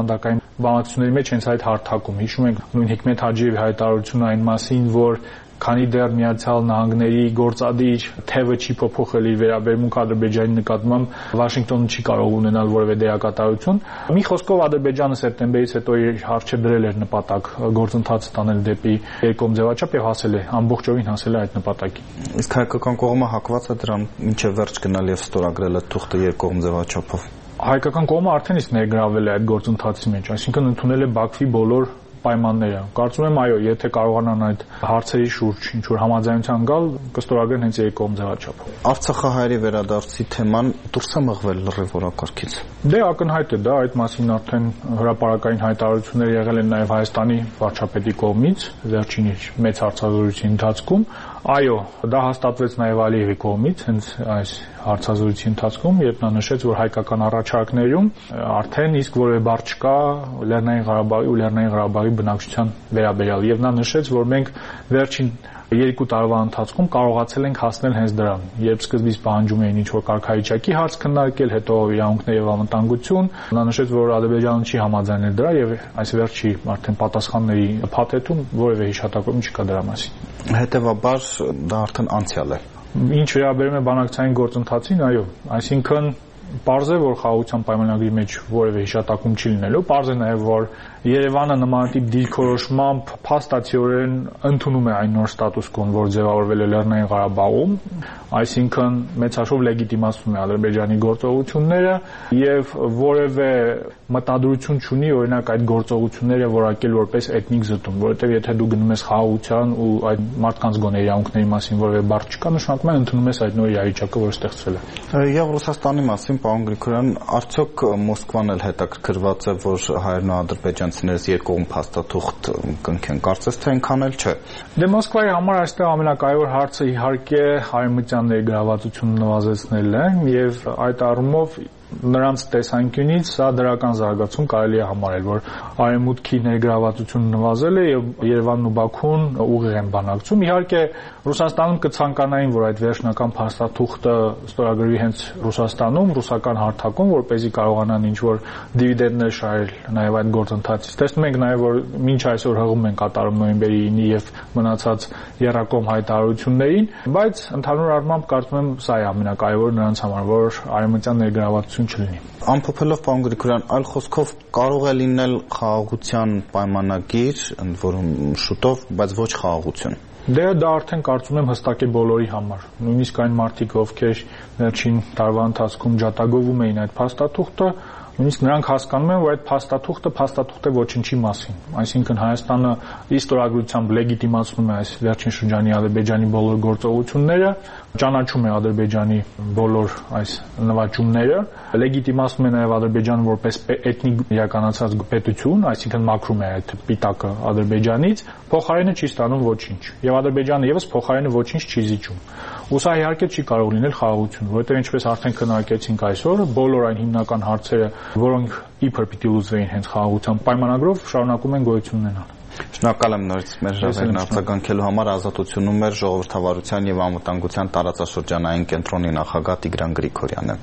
Speaker 5: բանակցությունների մեջ հենց այդ հարթակում հիշում ենք նույն Հիկմետ Հաջիևի հայտարարությունը այն մասին, որ քանի դեռ Միացյալ Նահանգների գործադիր թևը չի փոփոխել իր վերաբերմունքը Ադրբեջանի նկատմամբ, Վաշինգտոնը չի կարող ունենալ որևէ դերակատարություն։ Մի խոսքով Ադրբեջանը սեպտեմբերից հետո իր առջև դրել էր նպատակ գործընթացը տանել դեպի երկկողմ ձևաչափ եւ հասել է, ամբողջովին հասել է այդ նպատակին։
Speaker 4: Իսկ հայկական կողմը հակված է դրան մինչև վերջ գնալ եւ ստորագրել այդ թուղթը երկկողմ ձևաչափով։
Speaker 5: Հայկական կողմը արդեն իսկ ներգրավել է այդ գործընթացի մեջ, այսինքն ընդունել է Բաքվի բոլոր պայմանները։ Կարծում եմ, այո, եթե կարողանան այդ հարցերի շուրջ ինչ որ համաձայնության գալ, կստորագրեն հենց երկկողմ ձևաչափով։
Speaker 4: Արցախահայերի վերադարձի թեման դուրս է մղվել լրիվ օրակարգից։
Speaker 5: Դե ակնհայտ է դա, այդ մասին արդեն հրապարակային հայտարարություններ եղել են նաև Հայաստանի վարչապետի կողմից վերջին իր մեծ հարցազրույցի ընթացքում։ Այո, դա հաստատվեց նաև Ալիևի կողմից հենց այս հարցազրույցի ընթացքում, երբ նա նշեց, որ հայկական առաջարկներում արդեն իսկ որևէ բառ չկա Լեռնային Ղարաբաղի ու Լեռնային Ղարաբաղի բնակչության վերաբերյալ, եւ նա նշեց, որ մենք վերջին երկու տարվա ընթացքում կարողացել ենք հասնել հենց դրան, երբ սկզբից պահանջում էին ինչ-որ կարգավիճակի հարց քննարկել, հետո իրավունքներ եւ անվտանգություն, նա նշեց, որ Ադրբեջանը չի համաձայնել դրա եւ այս վերջի արդեն պատասխանների փաթեթում որևէ հիշատակում չկա դրա մասին։
Speaker 4: Հետևաբար դա արդեն անցյալ է։
Speaker 5: Ինչ վերաբերում է բանակցային գործընթացին, այո, այսինքն Պարզ է, որ խաղաղության պայմանագրի մեջ որևէ հիշատակում չի լինելու, պարզ է նաև, որ Երևանը նմանատիպ դիրքորոշմամբ փաստացիորեն ընդունում է այն նոր ստատուս կոն, որ ձևավորվել է Լեռնային Ղարաբաղում, այսինքն մեծաշով լեգիտիմացնում է Ադրբեջանի գործողությունները եւ որևէ մտադրություն չունի օրինակ այդ գործողությունները որակել որպես էթնիկ զտում, որովհետեւ եթե դու գնում ես խաղաղության ու այդ մարդկանց գոնե իրավունքների մասին որևէ բառ չկա, նշանակում է ընդունում ես այդ նոր իրավիճակը, որ ստեղծվել է։
Speaker 4: Եվ Ռուսաստանի մասին, պարոն Գրիգորյան, արդյոք Մոսկվան էլ հետաքրքրված է, որ հայերն ու ադրբեջանցիներս երկկողմ փաստաթուղթ կնքեն, կարծես թե այնքան էլ չէ։
Speaker 5: Դե Մոսկվայի համար այստեղ ամենակարևոր հարցը իհարկե արևմտյան ներգրավվածությունը նվազեցնելն է եւ այդ առումով նրանց տեսանկյունից սա դրական զարգացում կարելի է համարել, որ արևմուտքի ներգրավվածությունը նվազել է եւ Երևանն ու Բաքուն ուղիղ են բանակցում։ Իհարկե Ռուսաստանում կցանկանային, որ այդ վերջնական փաստաթուղթը ստորագրվի հենց Ռուսաստանում, ռուսական հարթակում, որպեսզի կարողանան ինչ-որ դիվիդենդներ շահել նաեւ այդ գործընթացից։ Տեսնում ենք նաեւ, որ մինչ այսօր հղում են կատարում նոյեմբերի ինը եւ մնացած եռակողմ հայտարարություններին, բայց ընդհանուր առմամբ կարծում եմ սա է ամենակարևորը նրանց համար, որ արևմտյան ներգրավվածություն չլինի։
Speaker 4: Ամփոփելով, պարոն Գրիգորյան, այլ խոսքով կարող է լինել խաղաղության պայմանագիր, ընդ որում շուտով, բայց ոչ խաղաղություն։
Speaker 5: Դե դա արդեն կարծում եմ հստակ է բոլորի համար։ Նույնիսկ այն մարդիկ, ովքեր վերջին տարվա ընթացքում ջատագովում էին այդ փաստաթուղթը, նույնիսկ նրանք հասկանում են, որ այդ փաստաթուղթը փաստաթուղթ է ոչնչի մասին։ Այսինքն Հայաստանը իստորագրությամբ լեգիտիմացնում է այս վերջին շրջանի Ադրբեջանի բոլոր գործողությունները, ճանաչում է Ադրբեջանի բոլոր այս նվաճումները, լեգիտիմացնում է նաև Ադրբեջանը որպես էթնիկ իրականացած պետություն, այսինքն մաքրում է այդ պիտակը Ադրբեջանից, փոխարենը չի ստանում ոչինչ։ Եվ Ադրբեջանը եւս փոխարենը ոչինչ չի զիջում։ Ու սա իհարկե չի կարող լինել խաղաղություն, որովհետև ինչպես արդեն քննարկեցինք այսօր, բոլոր այն հիմնական հարցերը, որոնք իբր պիտի լուծվեին հենց խաղաղության պայմանագրով, շարունակում են գոյություն ունենալ։
Speaker 4: Շնորհակալ եմ նորից մեր ժողովրդին արձագանքելու համար։ Ազատությունում էր ժողովրդավարության եւ անվտանգության տարածաշրջանային կենտրոնի նախագահ Տիգրան Գրիգորյանը։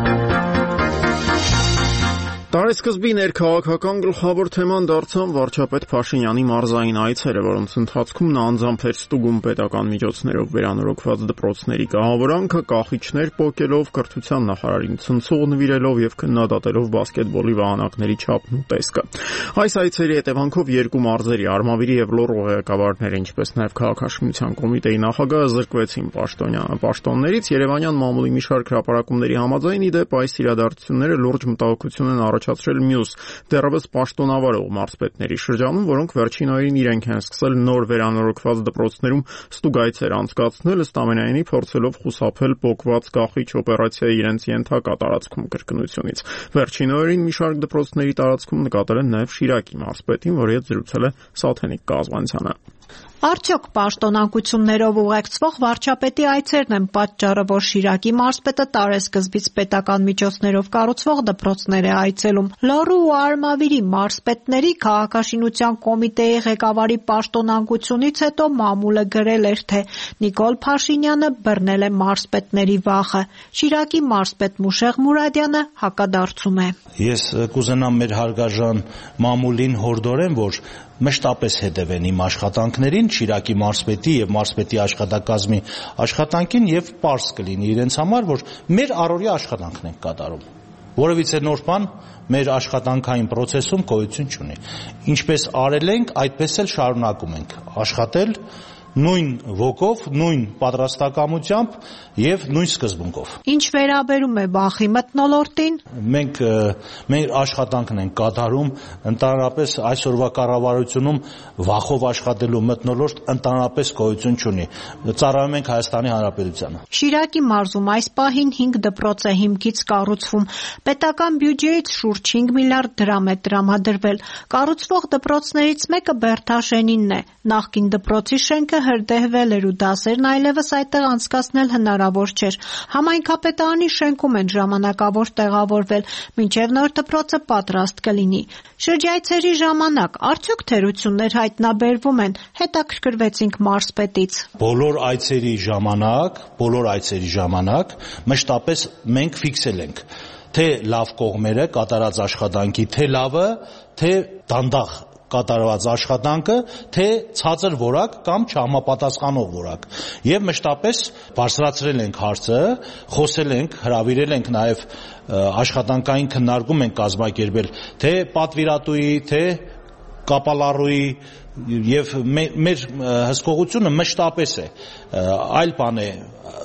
Speaker 1: Տարեսկզբի ներքաղաքական գլխավոր թեման դարձան վարչապետ Փաշինյանի մարզային այցերը, որոնց ընթացքում նա անձամբ էր ստուգում պետական միջոցներով վերանորոգված դպրոցների կահավորանքը, կախիչներ պոկելով, կրթության նախարարին ցնցող նվիրելով եւ քննադատելով բասկետբոլի վահանակների չափն ու տեսքը։ Այս այցերի հետևանքով երկու մարզերի Արմավիրի եւ Լոռու ղեկավարները, ինչպես նաեւ քաղաքաշինության կոմիտեի նախագահը զրկվեցին պաշտոններից։ Երևանյան մամուլի մի շարք հրապարակումների համաձայն, ի դեպ, այս իրադարձությունները լուրջ մտահոգություն են առաջացրել մյուս դեռևս պաշտոնավարող մարզպետների շրջանում, որոնք վերջին օրերին իրենք են սկսել նոր վերանորոգված դպրոցներում ստուգայցեր անցկացնել, ըստ ամենայնի փորձելով խուսափել պոկված կախիչ օպերացիայի իրենց ենթակա տարածքում կրկնությունից։ Վերջին օրերին մի շարք դպրոցների տարածքում նկատել են նաև Շիրակի մարզպետին, որի հետ զրուցել է Սաթենիկ Կազմանցյանը։
Speaker 6: Արդյոք պաշտոնակություններով ուղեկցվող վարչապետի այցերն են պատճառը, որ Շիրակի մարզպետը տարեսկզբից պետական միջոցներով կառուցվող դպրոցներ է այցելում։ Լոռու ու Արմավիրի մարզպետների քաղաքաշինության կոմիտեի ղեկավարի պաշտոնակությունից հետո մամուլը գրել էր, թե Նիկոլ Փաշինյանը բռնել է մարզպետների վախը։ Շիրակի մարզպետ Մուշեղ Մուրադյանը հակադարձում է։
Speaker 7: Ես կուզենամ մեր հարգարժան մամուլին հորդորեմ, որ մշտապես հետևեն իմ աշխատանքներին, Շիրակի մարզպետի եւ մարզպետի աշխատակազմի աշխատանքին եւ պարզ կլինի իրենց համար, որ մեր առօրյա աշխատանքն ենք կատարում։ Որևիցե նոր բան մեր աշխատանքային process-ում գոյություն չունի։ Ինչպես արել ենք, այդպես էլ շարունակում ենք աշխատել նույն ոգով, նույն պատրաստակամությամբ եւ նույն սկզբունքով։
Speaker 6: Ինչ վերաբերում է վախի մթնոլորտին,
Speaker 7: մենք մեր աշխատանքն ենք կատարում, ընդհանրապես այսօրվա կառավարությունում վախով աշխատելու մթնոլորտ ընդհանրապես գոյություն չունի։ Ծառայում ենք Հայաստանի Հանրապետությանը։
Speaker 6: Շիրակի մարզում այս պահին հինգ դպրոց է հիմքից կառուցվում։ Պետական բյուջեից շուրջ հինգ միլիարդ դրամ է տրամադրվել։ Կառուցվող դպրոցներից մեկը Բերթաշենինն է։ Նախկին դպրոցի շենքը հրդեհվել էր ու դասերն այլևս այդտեղ անցկացնել հնարավոր չէր։ Համայնքապետարանի շենքում են ժամանակավոր տեղավորվել, մինչև նոր դպրոցը պատրաստ կլինի։ Շրջայցերի ժամանակ արդյոք թերություններ հայտնաբերվում են, հետաքրքրվեցինք մարզպետից։
Speaker 7: Բոլոր այցերի ժամանակ, բոլոր այցերի ժամանակ մշտապես մենք ֆիքսել ենք թե լավ կողմերը կատարած աշխատանքի, թե լավը, թե դանդաղ կատարված աշխատանքը, թե ցածր որակ կամ չհամապատասխանող որակ։ Եվ մշտապես բարձրացրել ենք հարցը, խոսել ենք, հրավիրել ենք նաև աշխատանքային քննարկում ենք կազմակերպել, թե պատվիրատուի, թե կապալառուի եւ մեր հսկողությունը մշտապես է, այլ բան է,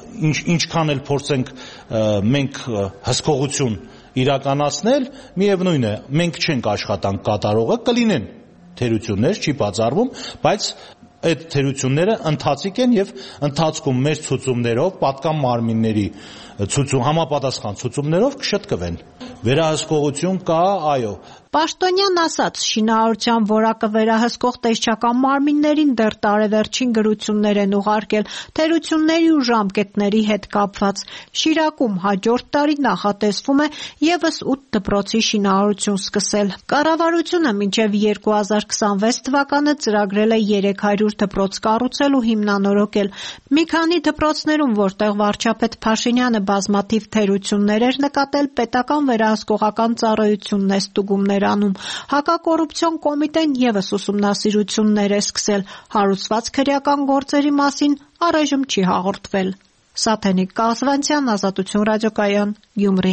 Speaker 7: ինչքան էլ փորձենք մենք հսկողություն իրականացնել, միևնույն է, մենք չենք աշխատանք կատարողը, կլինեն թերություններ, չի բացառվում, բայց այդ թերությունները ընթացիկ են եւ ընթացքում մեր ցուցումներով, պատկան մարմինների ցուցում, համապատասխան ցուցումներով կշտկվեն։ Վերահսկողություն կա, այո։
Speaker 6: Պաշտոնյան ասաց, շինարարության որակը վերահսկող տեսչական մարմիններին դեռ տարեվերջին գրություններ են ուղարկել թերությունների ու ժամկետների հետ կապված։ Շիրակում հաջորդ տարի նախատեսվում է եւս ութ դպրոցի շինարարություն սկսել։ Կառավարությունը մինչև երկու հազար քսանվեց թվականը ծրագրել է երեք հարյուր դպրոց կառուցել ու հիմնանորոգել։ Մի քանի դպրոցներում, որտեղ վարչապետ Փաշինյանը բազմաթիվ թերություններ էր նկատել, պետական վերահսկողական ծառայությունն է ստուգումներ անում։ Հակակոռուպցիոն կոմիտեն եւս ուսումնասիրություններ է սկսել։ Հարուցված քրեական գործերի մասին առայժմ չի հաղորդվել։ Սաթենիկ Կազվանցյան, Ազատություն ռադիոկայան, Գյումրի։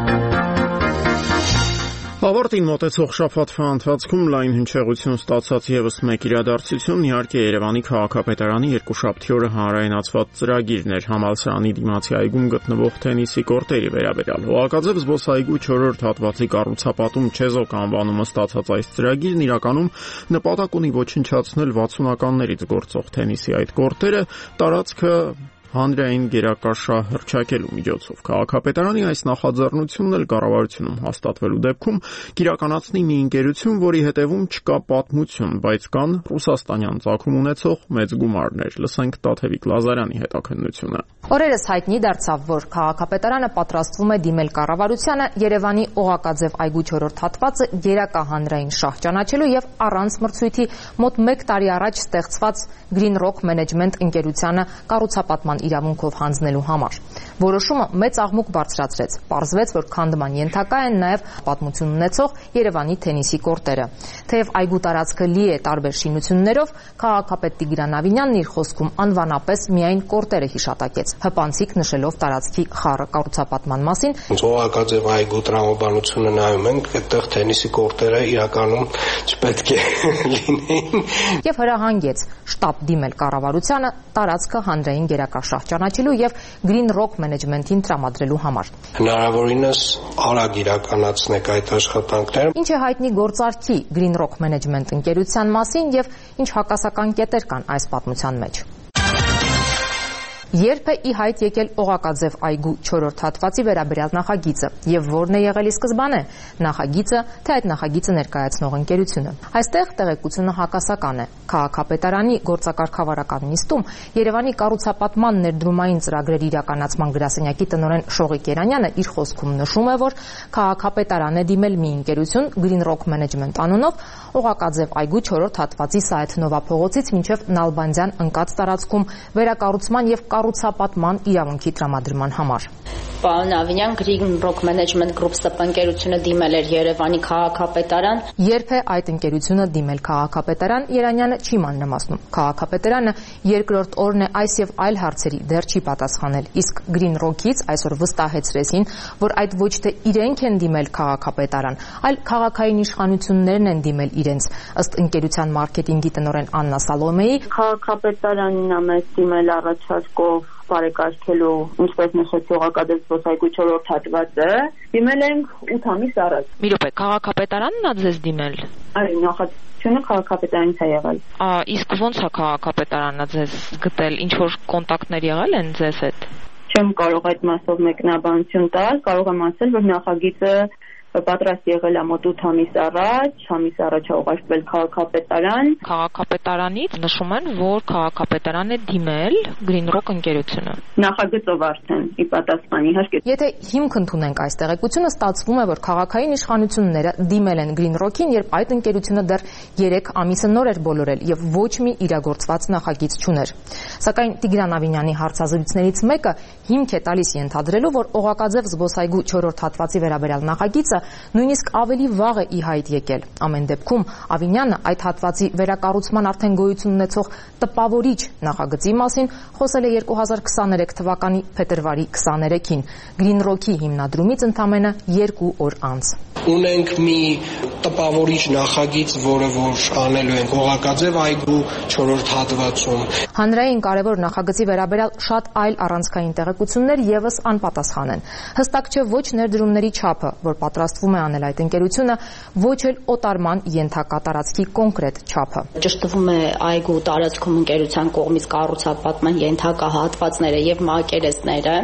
Speaker 1: Ավարտին մոտեցող շաբաթվա ընթացքում լայն հնչեղություն ստացած եւս մեկ իրադարձություն իհարկե Երևանի քաղաքապետարանի երկուշաբթի օրը հանրայնացված ծրագիրն էր համալսարանի դիմացի այգում գտնվող թենիսի կորտերի վերաբերյալ։ Հողակաձև զբոսայգու չորրորդ հատվածի կառուցապատում Չեզոք անվանումը ստացած այս ծրագիրն իրականում նպատակ ունի ոչնչացնել վաթսունականներից գործող թենիսի այդ կորտերը, տարածքը հանրային գերակաշահ հռչակելու միջոցով։ Քաղաքապետարանի այս նախաձեռնությունն էլ կառավարությունում հաստատվելու դեպքում կիրականացնի մի ընկերություն, որի հետևում չկա պատմություն, բայց կան ռուսաստանյան ծագում ունեցող մեծ գումարներ։ Լսենք Տաթևիկ Լազարյանի հետաքննությունը։
Speaker 8: Օրերս հայտնի դարձավ, որ քաղաքապետարանը պատրաստվում է դիմել կառավարությանը Երևանի Օղակաձև այգու չորրորդ հատվածը գերակա հանրային շահ ճանաչելու եւ առանց մրցույթի մոտ մեկ տարի առաջ ստեղծված Green Rock Management ընկերությանը կառուցապատման իրավունքով հանձնելու համար։ Որոշումը մեծ աղմուկ բարձրացրեց։ Պարզվեց, որ քանդման ենթակա են նաև պատմություն ունեցող Երևանի թենիսի կորտերը։ Թեև այգու տարածքը լի է տարբեր շինություններով, քաղաքապետ Տիգրան Ավինյանն իր խոսքում անվանապես միայն կորտերը հիշատակեց, հպանցիկ նշելով տարածքի խառը կառուցապատման մասին։
Speaker 9: Օղակաձև այգու տրամաբանությունը նայում ենք, այդտեղ թենիսի կորտերը իրականում չպետք է լինեին։
Speaker 8: Եվ հրահանգեց շտապ դիմել կառավարությանը տարածքը հանրային գերակաշահ ճանաչելու եւ Green Rock Management-ին տրամադրելու համար։
Speaker 9: Հնարավորինս արագ իրականացնեք այդ աշխատանքները։
Speaker 8: Ինչ է հայտնի գործարքի Green Rock Management ընկերության մասին եւ ինչ հակասական կետեր կան այս պատմության մեջ։ Երբ է ի հայտ եկել Օղակաձև այգու չորրորդ հատվածի վերաբերյալ նախագիծը եւ որն է եղել ի սկզբանե նախագիծը, թե այդ նախագիծը ներկայացնող ընկերությունը։ Այստեղ տեղեկությունը հակասական է։ Քաղաքապետարանի գործակարգավարական նիստում Երևանի կառուցապատման ներդրումային ծրագրերի իրականացման գրասենյակի տնօրեն Շողիկ Երանյանը իր խոսքում նշում է, որ քաղաքապետարան է դիմել մի ընկերություն Green Rock Management անունով Օղակաձև այգու չորրորդ հատվածի Սայաթնովա փողոցից մինչև Նալբանդյան ընկած տարածքում վերակառուցման եւ կառուցապատման իրավունքի տրամադրման համար։
Speaker 10: Պարոն Ավինյան, Green Rock Management Group ստպընկերությունը դիմել էր Երևանի քաղաքապետարան։
Speaker 8: Երբ է այդ ընկերությունը դիմել քաղաքապետարան, Երանյանը չի մանրամասնում։ Քաղաքապետարանը երկրորդ օրն է այս եւ այլ հարցերի դեռ չի պատասխանել, իսկ Green Rock-ից այսօր վստահեցրեցին, որ այդ ոչ թե իրենք են դիմել քաղաքապետարան, այլ քաղաքային իշխանություններն են դիմել իրենց։ Ըստ ընկերության մարքեթինգի տնօրեն Աննա Սալոմեի,
Speaker 11: քաղաքապետարանին է մեզ դիմել առաջարկով բարեկարգելու, ինչպես նշեցի, Օղակաձև զբոսայգու չորրորդ հատվածը, դիմել ենք ութ ամիս առաջ։
Speaker 8: Մի րոպե, քաղաքապետարանն է ձեզ դիմել։
Speaker 11: Այո, նախաձեռնությունը քաղաքապետարանից է եղել։
Speaker 8: Իսկ ո՞նց է քաղաքապետարանը ձեզ գտել, ինչ որ կոնտակտներ եղել են ձեզ հետ։
Speaker 11: Չեմ կարող այդ մասով մեկնաբանություն տալ, կարող եմ ասել, որ նախագիծը պատրաստ եղել է մոտ ութ ամիս առաջ, ամիս առաջ ուղարկվել քաղաքապետարան։
Speaker 8: Քաղաքապետարանից նշում են, որ քաղաքապետարան է դիմել Green Rock ընկերությունը։
Speaker 11: Նախագծով արդեն ի պատասխան իհարկե։
Speaker 8: Եթե հիմք ընդունենք այս տեղեկությունը, ստացվում է, որ քաղաքային իշխանությունները դիմել են Green Rock-ին, երբ այդ ընկերությունը դեռ երեք ամիսը նոր էր բոլորել եւ ոչ մի իրագործված նախագիծ չուներ։ Սակայն Տիգրան Ավինյանի հարցազրույցներից մեկը հիմք է տալիս ենթադրելու, որ Օղակաձև զբոսայգու չորրորդ հատվածի վերաբերյալ նախագիծը նույնիսկ ավելի վաղ է ի հայտ եկել։ Ամեն դեպքում Ավինյանը այդ հատվածի վերակառուցման արդեն գոյություն ունեցող տպավորիչ նախագծի մասին խոսել է երկու հազար քսաներեք թվականի փետրվարի քսաներեքին Green Rock-ի հիմնադրումից ընդամենը երկու օր անց։
Speaker 9: Ունենք մի տպավորիչ նախագիծ, որը որ անելու ենք Օղակաձև այգու չորրորդ հատվածում։
Speaker 8: Հանրային կարևոր նախագծի վերաբերյալ շատ այլ առանցքային տեղեկություններ եւս անպատասխան են։ Հստակ չէ ոչ ներդրումների չափը, որ պատրաստվում է անել այդ ընկերությունը, ոչ էլ օտարման ենթակա տարածքի կոնկրետ չափը։
Speaker 10: Ճշտվում է այգու տարածքում ընկերության կողմից կառուցապատման ենթակա հատվածները եւ մակերեսները,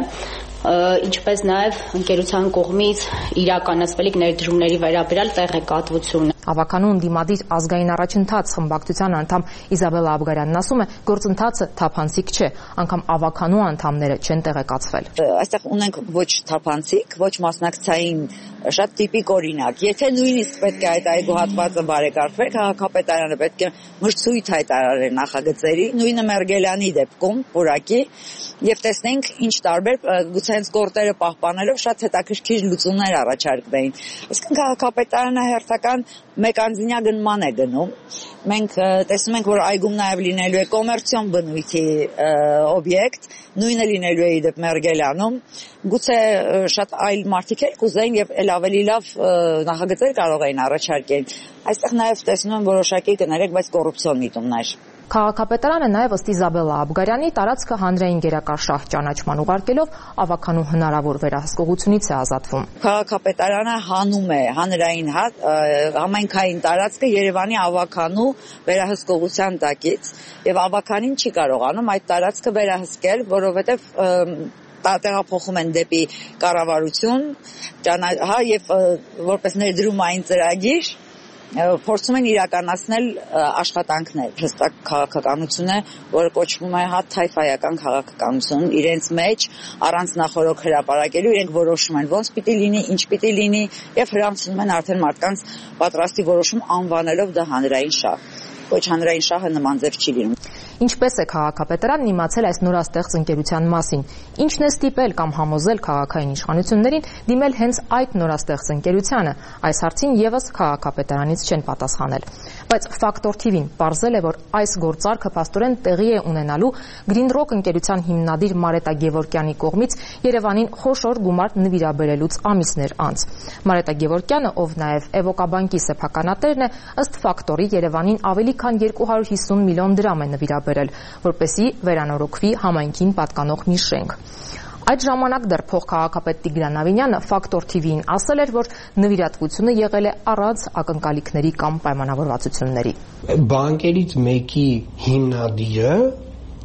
Speaker 10: ինչպես նաև ընկերության կողմից իրականացվելիք ներդրումների վերաբերյալ տեղեկատվություն։
Speaker 8: Ավականուն դիմադիր ազգային առաջընթաց խմբակցության անդամ Իզաբելլա Աբգարյանն ասում է, գործընթացը թափանցիկ չէ, անգամ ավականու անդամները չեն տեղեկացվել։
Speaker 12: Այստեղ ունենք ոչ թափանցիկ, ոչ մասնակցային շատ տիպիկ օրինակ։ Եթե նույնիսկ պետք է այդ այգու հատվածը բարեկարգվեր, քաղաքապետարանը պետք է մրցույթ հայտարարեր նախագծերի, նույնը Մերգելյանի դեպքում, որակի, եւ տեսնենք ինչ տարբեր գուցե հենց կորտերը պահպանելով շատ հետաքրքիր լուծումներ առաջարկվեին։ Այսինքն քաղաքապետարանը հերթական մեկանձինյա գնման է գնում։ Մենք տեսնում ենք, որ այգում նաև լինելու է կոմերցիոն բնույթի օբյեկտ, նույնը լինելու է իդեպ Մերգելյանում։ Գուցե շատ այլ մարդիկ էլ կուզեին եւ ել ավելի լավ նախագծեր կարող էին առաջարկել։ Այստեղ նաև տեսնում եմ որոշակի կներեք, բայց կոռուպցիոն միտումներ։
Speaker 8: Քաղաքապետարանը նաև ըստ Իզաբելլա Աբգարյանի տարածքը հանրային գերակաշահ ճանաչման ուղարկելով ավականու հնարավոր վերահսկողությունից է ազատվում։
Speaker 12: Քաղաքապետարանը հանում է հանրային համայնքային տարածքը Երևանի ավականու վերահսկողության տակից եւ ավականին չի կարողանում այդ տարածքը վերահսկել, որովհետեւ տեղափոխում են դեպի կառավարություն, հա եւ որպես ներդրումային ծրագիր փորձում են իրականացնել աշխատանքներ։ Հստակ քաղաքականություն է, որը կոչվում է հաթայֆայական քաղաքականություն, իրենց մեջ առանց նախորոք հրապարակելու իրենք որոշում են ոնց պիտի լինի, ինչ պիտի լինի եւ հրամցնում են արդեն մարդկանց պատրաստի որոշում անվանելով դա հանրային շահ։ Ոչ հանրային շահը նման ձև չի լինում։
Speaker 8: Ինչպես է քաղաքապետարանն իմացել այս նորաստեղծ ընկերության մասին, ինչն է ստիպել կամ համոզել քաղաքային իշխանություններին դիմել հենց այդ նորաստեղծ ընկերությանը, այս հարցին եւս քաղաքապետարանից չեն պատասխանել։ Բայց Factor T V-ն պարզել է, որ այս գործարքը փաստորեն տեղի է ունենալու Green Rock ընկերության հիմնադիր Մարետա Գևորգյանի կողմից Երևանին խոշոր գումար նվիրաբերելուց ամիսներ անց։ Մարետա Գևորգյանը, ով նաեւ Էվոկաբանկի սեփականատերն է, ըստ Factor-ի Երևանին ավելի քան երկու հարյուր հիսուն միլիոն դրամ է նվիրաբերել, որպեսզի վերանորոգվի համայնքին պատկանող մի շենք։ Այդ ժամանակ դեռ փոխքաղաքապետ Տիգրան Ավինյանը Factor T V-ին ասել էր, որ նվիրատվությունը եղել է առանց ակնկալիքների կամ պայմանավորվածությունների։
Speaker 9: Բանկերից մեկի հիմնադիրը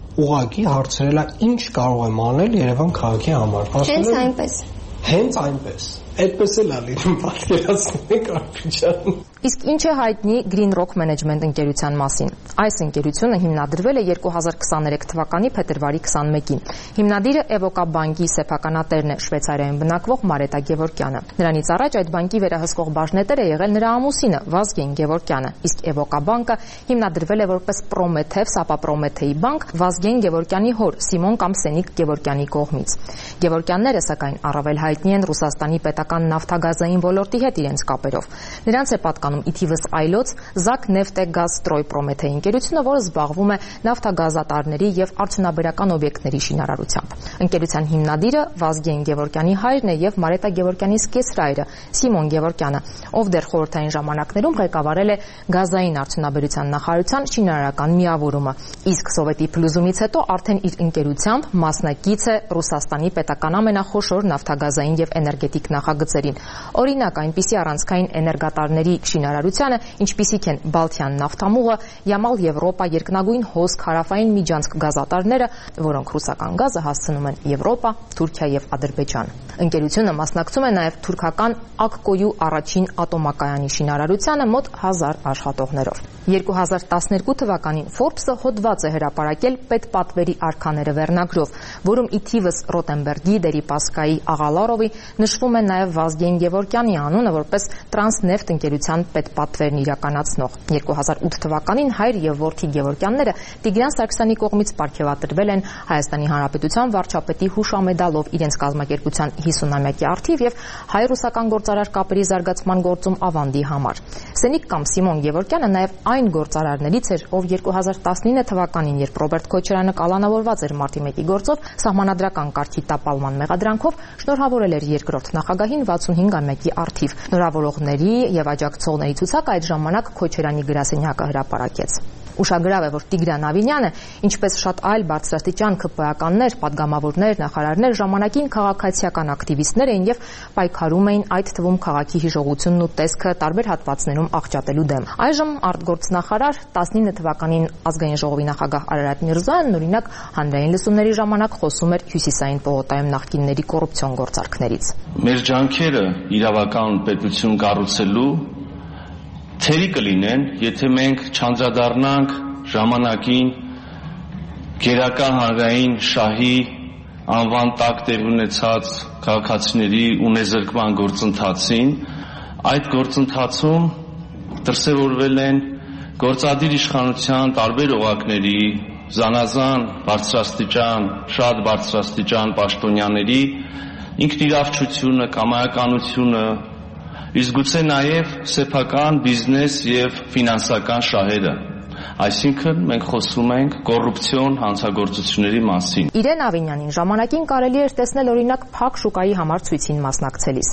Speaker 9: ուղղակի հարցրել է ինչ կարող եմ անել Երևան քաղաքի համար։
Speaker 13: Հենց այնպես։
Speaker 9: Հենց այնպես։ Այդպես էլ է լինում, պատկերացնեք Արփիջան։
Speaker 8: Իսկ ինչ է հայտնի Green Rock Management ընկերության մասին։ Այս ընկերությունը հիմնադրվել է երկու հազար քսաներեք թվականի փետրվարի քսանմեկին։ Հիմնադիրը Էվոկա բանկի սեփականատերն է Շվեյցարիայում բնակվող Մարետա Գևորգյանը։ Նրանից առաջ այդ բանկի վերահսկող բաժնետեր է եղել նրա ամուսինը Վազգեն Գևորգյանը, իսկ Էվոկա բանկը հիմնադրվել է որպես Promethev Sapapромեթեի բանկ Վազգեն Գևորգյանի հոր Սիմոն կամ Սենիկ Գևորգյանի կողմից։ Գևորգյանները սակայն առավել հայտնի են Ռուսաստանի պետական նավթագազային ոլորտի հետ իրենց կապերով։ Նրանց է պատկանում ի թիվս այլոց Zak Neftegazstroy Prometheի ընկերությունը, որը զբաղվում է նավթագազատարների եւ արդյունաբերական օբյեկտների շինարարությամբ։ Ընկերության հիմնադիրը Վազգեն Գևորգյանի հայրն է եւ Մարետա Գևորգյանի սկեսրայրը Սիմոն Գևորգյանը, ով դեռ խորհրդային ժամանակներում ղեկավարել է գազային արդյունաբերության նախարարության շինարարական միավորումը, իսկ սովետի փլուզումից հետո արդեն իր ընկերությամբ մասնակից է Ռուսաստանի պետական ամենախոշոր նավթագազային եւ էներգետիկ նախագծերին։ Օրինակ, այնպիսի առանցքային էներգատարների շինարարությանը, ինչպիսիք են Բալթյան նավթամուղը, Yamal Եվրոպա երկնագույն հոսք հարավային Միջանցք գազատարները, որոնք ռուսական գազը հասցնում են Եվրոպա, Թուրքիա եւ Ադրբեջան։ Ընկերությունը մասնակցում է նաեւ թուրքական Ակկոյու առաջին ատոմակայանի շինարարությանը մոտ հազար աշխատողներով։ երկու հազար տասներկու թվականին Forbes-ը հոդված է հրապարակել պետպատվերի արքաները վերնագրով, որում ի թիվս Ռոտենբերգի, Դերիպասկայի, Աղալարովի նշվում է նաեւ Վազգեն Գևորգյանի անունը որպես Տրանսնեֆտ ընկերության պետպատվերն իրականացնող։ երկու հազար ութ թվականին հայր եւ որդի Գևորգյանները Տիգրան Սարգսյանի կողմից պարգևատրվել են Հայաստանի Հանրապետության վարչապետի հուշամեդալով իրենց կազմակերպության հիսունամյակի առթիվ եւ հայ-ռուսական գործարար կապերի զարգացման գործում ավանդի համար։ Սենիկ կամ Սիմոն Գևորգյանը նաեւ այն գործարարներից էր, ով երկու հազար տասնինը թվականին, երբ Ռոբերտ Քոչարյանը կալանավորված էր մարտի մեկի գործով, սահմանադրական կարգի տապալման մեղադրանքով շնորհավորել էր երկրորդ նախագահին վաթսունհինգամյակի առթիվ։ Նորավորողների եւ աջակցողների ցուցակը այդ ժամանակ Քոչարյանի գրասենյակը հրապարակեց։ Ուշագրավ է, որ Տիգրան Ավինյանը, ինչպես շատ այլ բարձրաստիճան ԿՊԱ-ականներ, падգամավորներ, նախարարներ ժամանակին քաղաքացիական ակտիվիստներ էին եւ պայքարում էին այդ թվում քաղաքի հիշողությունն ու տեսքը տարբեր հատվածներում աղճատելու դեմ։ Այժմ արտգործնախարար տասնինը թվականին ազգային ժողովի նախագահ Արարատ Միրզոյանն օրինակ հանրային լսումների ժամանակ խոսում էր Հյուսիսային պողոտայում նախկինների կոռուպցիոն գործարքներից։
Speaker 14: Մեր ջանքերը իրավական պետություն կառուցելու թերի կլինեն, եթե մենք չանդրադառնանք ժամանակին գերական հանրային շահի անվան տակ տեղ ունեցած քաղաքացիների ունեզրկման գործընթացին, այդ գործընթացում դրսևորվել են գործադիր իշխանության տարբեր օղակների, զանազան բարձրաստիճան, շատ բարձրաստիճան պաշտոնյաների ինքնիրավչությունը, կամայականությունը, իսկ գուցե նաև սեփական բիզնես եւ ֆինանսական շահերը։ Այսինքն մենք խոսում ենք կոռուպցիոն հանցագործությունների մասին։
Speaker 8: Իրեն Ավինյանին ժամանակին կարելի էր տեսնել օրինակ փակ շուկայի համար ցույցին մասնակցելիս։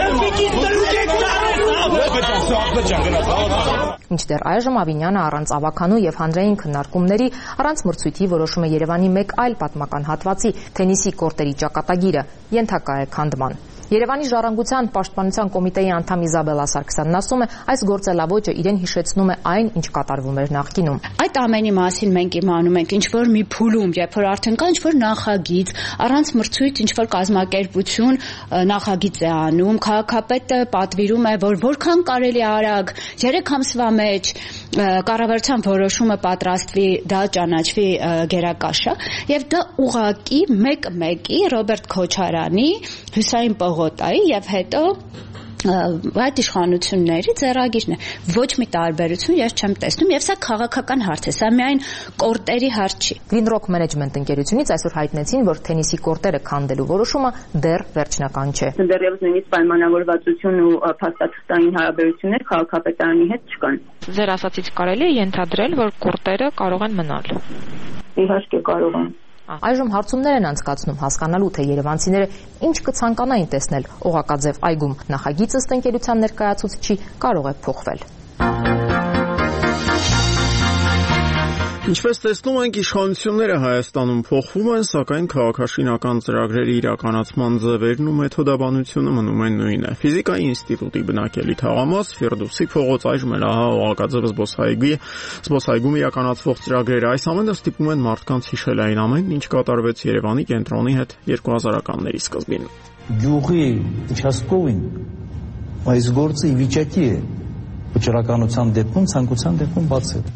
Speaker 8: Մինչդեռ այժմ Ավինյանը առանց ավականու եւ հանրային քննարկումների, առանց մրցույթի որոշում է Երևանի մեկ այլ պատմական հատվածի՝ թենիսի կորտերի ճակատագիրը, ենթակա է քանդման։ Երևանի ժառանգության պաշտպանության կոմիտեի անդամ Իզաբելա Սարգսյանն ասում է, այս գործելավոճը իրեն հիշեցնում է այն, ինչ կատարվում էր նախկինում։
Speaker 10: Այդ ամենի մասին մենք իմանում ենք, ինչ որ մի փուլում, երբ որ արդեն կա ինչ որ նախագիծ, առանց մրցույթ ինչ որ կազմակերպություն նախագիծ է անում, քաղաքապետը պատվիրում է, որ որքան կարելի արագ երեք ամսվա մեջ կառավարության որոշումը պատրաստվի, դա ճանաչվի գերակաշա, եւ դա ուղղակի մեկ-մեկի Ռոբերտ Քոչարյանի Հյուսային պողոտայի եւ հետո այդ իշխանությունների ձեռագիրն է։ Ոչ մի տարբերություն ես չեմ տեսնում եւ սա քաղաքական հարց է, սա միայն կորտերի հարց չի։
Speaker 8: Green Rock Management ընկերությունից այսօր հայտնեցին, որ թենիսի կորտերը քանդելու որոշումը դեռ վերջնական չէ։
Speaker 11: Դեռևս նույնիսկ պայմանավորվածություն ու փաստաթղթային հարաբերություններ քաղաքապետարանի հետ չկան։
Speaker 15: Ձեր ասացից կարելի է ենթադրել, որ կորտերը կարող են մնալ։
Speaker 11: Իհարկե կարող են։
Speaker 8: Այժմ հարցումներ են անցկացնում հասկանալու, թե երևանցիները ինչ կցանկանային տեսնել Օղակաձև այգում։ Նախագիծը ըստ ընկերության ներկայացուցչի կարող է փոխվել։
Speaker 1: Ինչպես տեսնում ենք, իշխանությունները Հայաստանում փոխվում են, սակայն քաղաքաշինական ծրագրերի իրականացման ձևերն ու մեթոդաբանությունը մնում են նույնը։ Ֆիզիկայի ինստիտուտի բնակելի թաղամաս, Ֆիրդուսի փողոց, այժմ էլ ահա Օղակաձև զբոսայգի զբոսայգում իրականացվող ծրագրերը, այս ամենը ստիպում են մարդկանց հիշել այն ամենն, ինչ կատարվեց Երևանի կենտրոնի հետ երկու հազարականների սկզբին։
Speaker 13: Գյուղի участковին այս գործը ի վիճակի է վճռականության դեպքում, ցանկության դեպքում բացել։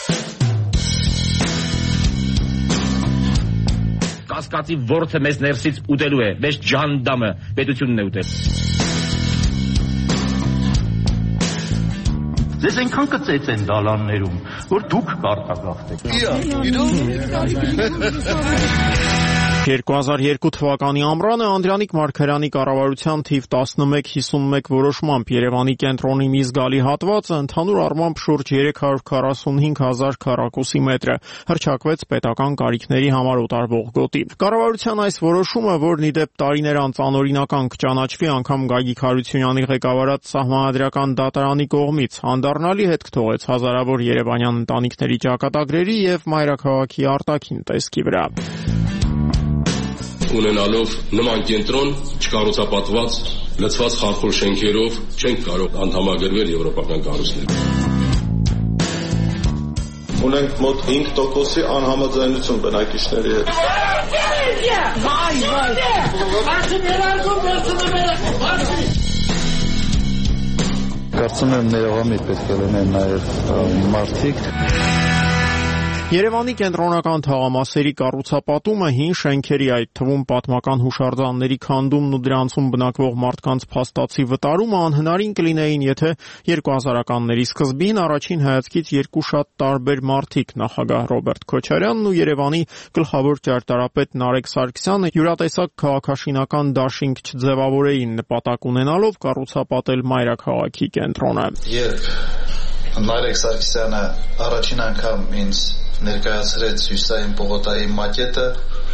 Speaker 16: Կասկածի ворթը մեզ ներսից ուտելու է, մեզ ջանդամը պետությունն է ուտել։ Ձեզ այնքան կծեց են դալաններում, որ դուք կարտագաղթեք։
Speaker 1: երկու հազար երկու թվականի ամռանը Անդրանիկ Մարգարյանի կառավարության թիվ տասնմեկ հիսունմեկ որոշմամբ Երևանի կենտրոնի մի զգալի հատվածը ընդհանուր առմամբ շուրջ երեք հարյուր քառասունհինգ հազար քառակուսի մետր հռչակվեց պետական կարիքների համար օտարվող գոտի։ Կառավարության այս որոշումը, որն ի դեպ տարիներ անց անօրինական կճանաչվի անգամ Գագիկ Հարությունյանի ղեկավարած Սահմանադրական դատարանի կողմից, անդառնալի հետք թողեց հազարավոր երևանյան ընտանիքների ճակատագրերի եւ մայրաքաղաքի արտաքին տեսքի վրա։
Speaker 17: Ունենալով նման կենտրոն չկառուցապատված, լցված խարխուլ շենքերով չենք կարող անդամագրվել եվրոպական կառույցներին։
Speaker 18: Ունենք մոտ հինգ տոկոսի անհամաձայնություն բնակիչների հետ։ Վայ, վայ։
Speaker 13: Կարծում եմ ներողամիտ պետք է լինեն նաև մարդիկ։
Speaker 1: Երևանի կենտրոնական թաղամասերի կառուցապատումը, հին շենքերի, այդ թվում պատմական հուշարձանների քանդումն ու դրանցում բնակվող մարդկանց փաստացի վտարումը անհնարին կլինեին, եթե երկու հազարականների սկզբին առաջին հայացքից երկու շատ տարբեր մարդիկ, նախագահ Ռոբերտ Քոչարյանն ու Երևանի գլխավոր ճարտարապետ Նարեկ Սարգսյանը յուրատեսակ քաղաքաշինական դաշինք չձևավորեին, նպատակ ունենալով կառուցապատել մայրաքաղաքի կենտրոնը։
Speaker 19: Երբ Նարեկ Սարգսյանը առաջին անգամ ինձ ներկայացրեց հյուսային պողոտայի մակետը,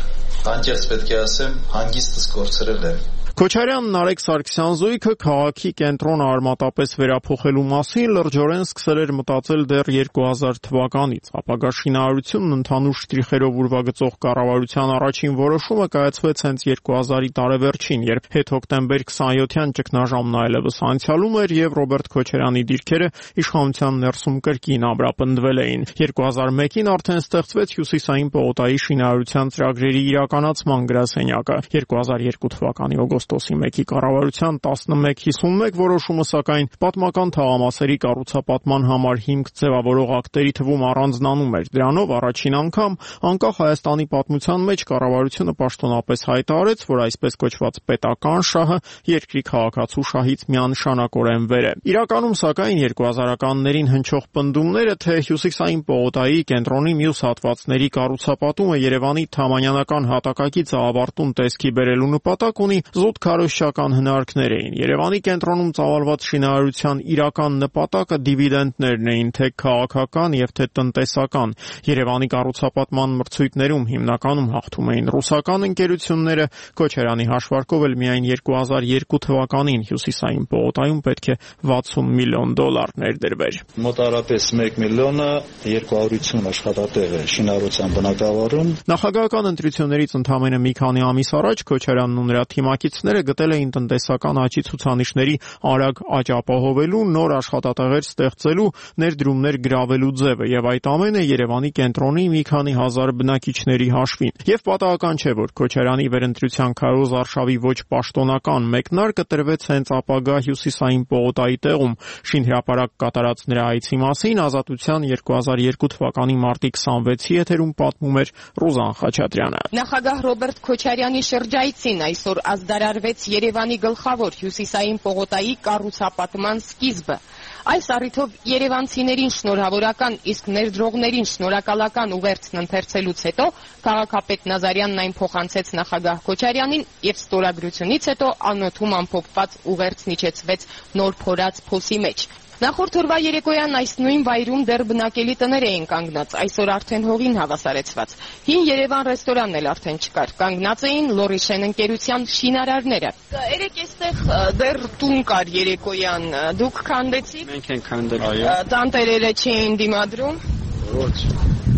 Speaker 19: անկեղծ պետք է ասեմ, հանգիստս կորցրել եմ։
Speaker 1: Քոչարյանն Նարեկ Սարգսյան զույգը քաղաքի կենտրոնը արմատապես վերափոխելու մասին լրջորեն սկսել էր մտածել դեռ երկու հազար թվականից։ Ապագա շինարարությունն ընդհանուր շտրիխերով ուրվագծող կառավարության առաջին որոշումը կայացվեց հենց երկու հազարի տարեվերջին, երբ հետ-հոկտեմբեր քսանյոթյան ճգնաժամն այլևս անցյալում էր եւ Ռոբերտ Քոչարյանի դիրքերը իշխանության ներսում կրկին ամրապնդվել էին։ երկու հազար մեկին արդեն ստեղծվեց Հյուսիսային պողոտայի շինարարության ծրագրերի իրականացման գրասենյակը։ երկու հազար երկու թվականի օգոստոսի մեկի կառավարության տասնմեկ հիսունմեկ որոշումը սակայն պատմական թաղամասերի կառուցապատման համար հիմք ձևավորող ակտերի թվում առանձնանում էր։ Դրանով առաջին անգամ անկախ Հայաստանի պատմության մեջ կառավարությունը պաշտոնապես հայտարարեց, որ այսպես կոչված պետական շահը երկրի քաղաքացու շահից միանշանակորեն վեր է։ Իրականում սակայն երկու հազարականներին հնչող պնդումները, թե Հյուսիսային պողոտայի կենտրոնի մյուս հատվածների կառուցապատումը Երևանի թամանյանական հատակագիծը ավարտուն տեսքի բերելու նպատակ ունի, զուտ քարոզչական հնարքներ էին։ Երևանի կենտրոնում ծավալված շինարարության իրական նպատակը դիվիդենտներն էին, թե քաղաքական եւ թե տնտեսական։ Երևանի կառուցապատման մրցույթներում հիմնականում հաղթում էին ռուսական ընկերությունները, Քոչարյանի հաշվարկով էլ միայն երկու հազար երկու թվականին Հյուսիսային պողոտայում պետք է վաթսուն միլիոն դոլար ներդրվեր։
Speaker 13: Մոտարապես մեկ միլիոնը երկու հարյուր ութ աշխատատեղ է շինարարության բնակավարում։
Speaker 1: Նախագահական ընտրություններից ընդամենը մի քանի ամիս առաջ Քոչարյանն ու նրա թիմակիցները գտել էին տնտեսական աճի ցուցանիշների արագ աճ ապահովելու, նոր աշխատատեղեր ստեղծելու, ներդրումներ գրավելու ձևը, եւ այդ ամենը Երևանի կենտրոնի մի քանի հազար բնակիչների հաշվին։ Եվ պատահական չէ, որ Քոչարյանի վերընտրության քարոզ արշավի ոչ պաշտոնական մեկնարկը տրվեց հենց ապագա Հյուսիսային պողոտայի տեղում։ Շինհրապարակ կատարած նրա այցի մասին Ազատության երկու հազար երկու թվականի մարտի քսանվեցի եթերում պատմում էր Ռուզան Խաչատրյանը։
Speaker 20: Նախագահ Ռոբերտ Քոչարյանի շրջայցին այսօր ազդարարվեց Երևանի գլխավոր Հյուսիսային պողոտայի կառուցապատման սկիզբը։ Այս առիթով երևանցիներին շնորհավորական, իսկ ներդրողներին շնորհակալական ուղերձն ընթերցելուց հետո քաղաքապետ Նազարյանն այն փոխանցեց նախագահ Քոչարյանին եւ ստորագրությունից հետո անոթում ամփոփված ուղերձն իջեցվեց նոր փորած փոսի մեջ։ Նախորդ օրվա երեկոյան այս նույն վայրում դեռ բնակելի տներ էին կանգնած, այսօր արդեն հողին հավասարեցված։ Հին Երևան ռեստորանն էլ արդեն չկար, կանգնած էին Լորիշեն ընկերության շինարարները։ Երեք էստեղ դեռ տուն կար երեկոյան, դուք քանդեցիք։
Speaker 21: Մենք ենք քանդել։
Speaker 20: Տանտերերը չէին դիմադրում։
Speaker 21: Ոչ։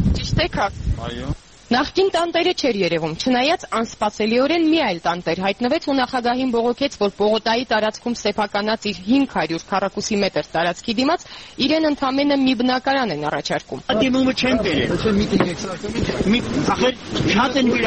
Speaker 20: Ճիշտ է, քա։
Speaker 5: Այո։
Speaker 20: Նախկին տանտերը չէր երևում, չնայած անսպասելիորեն մի այլ տանտեր հայտնվեց ու նախագահին բողոքեց, որ Պողոտայի տարածքում սեփականած իր հինգ հարյուր քառակուսի մետր տարածքի դիմաց իրեն ընդամենը մի բնակարան են առաջարկում։
Speaker 21: Դիմումը չեմ բերել։ Մի ախր շատ են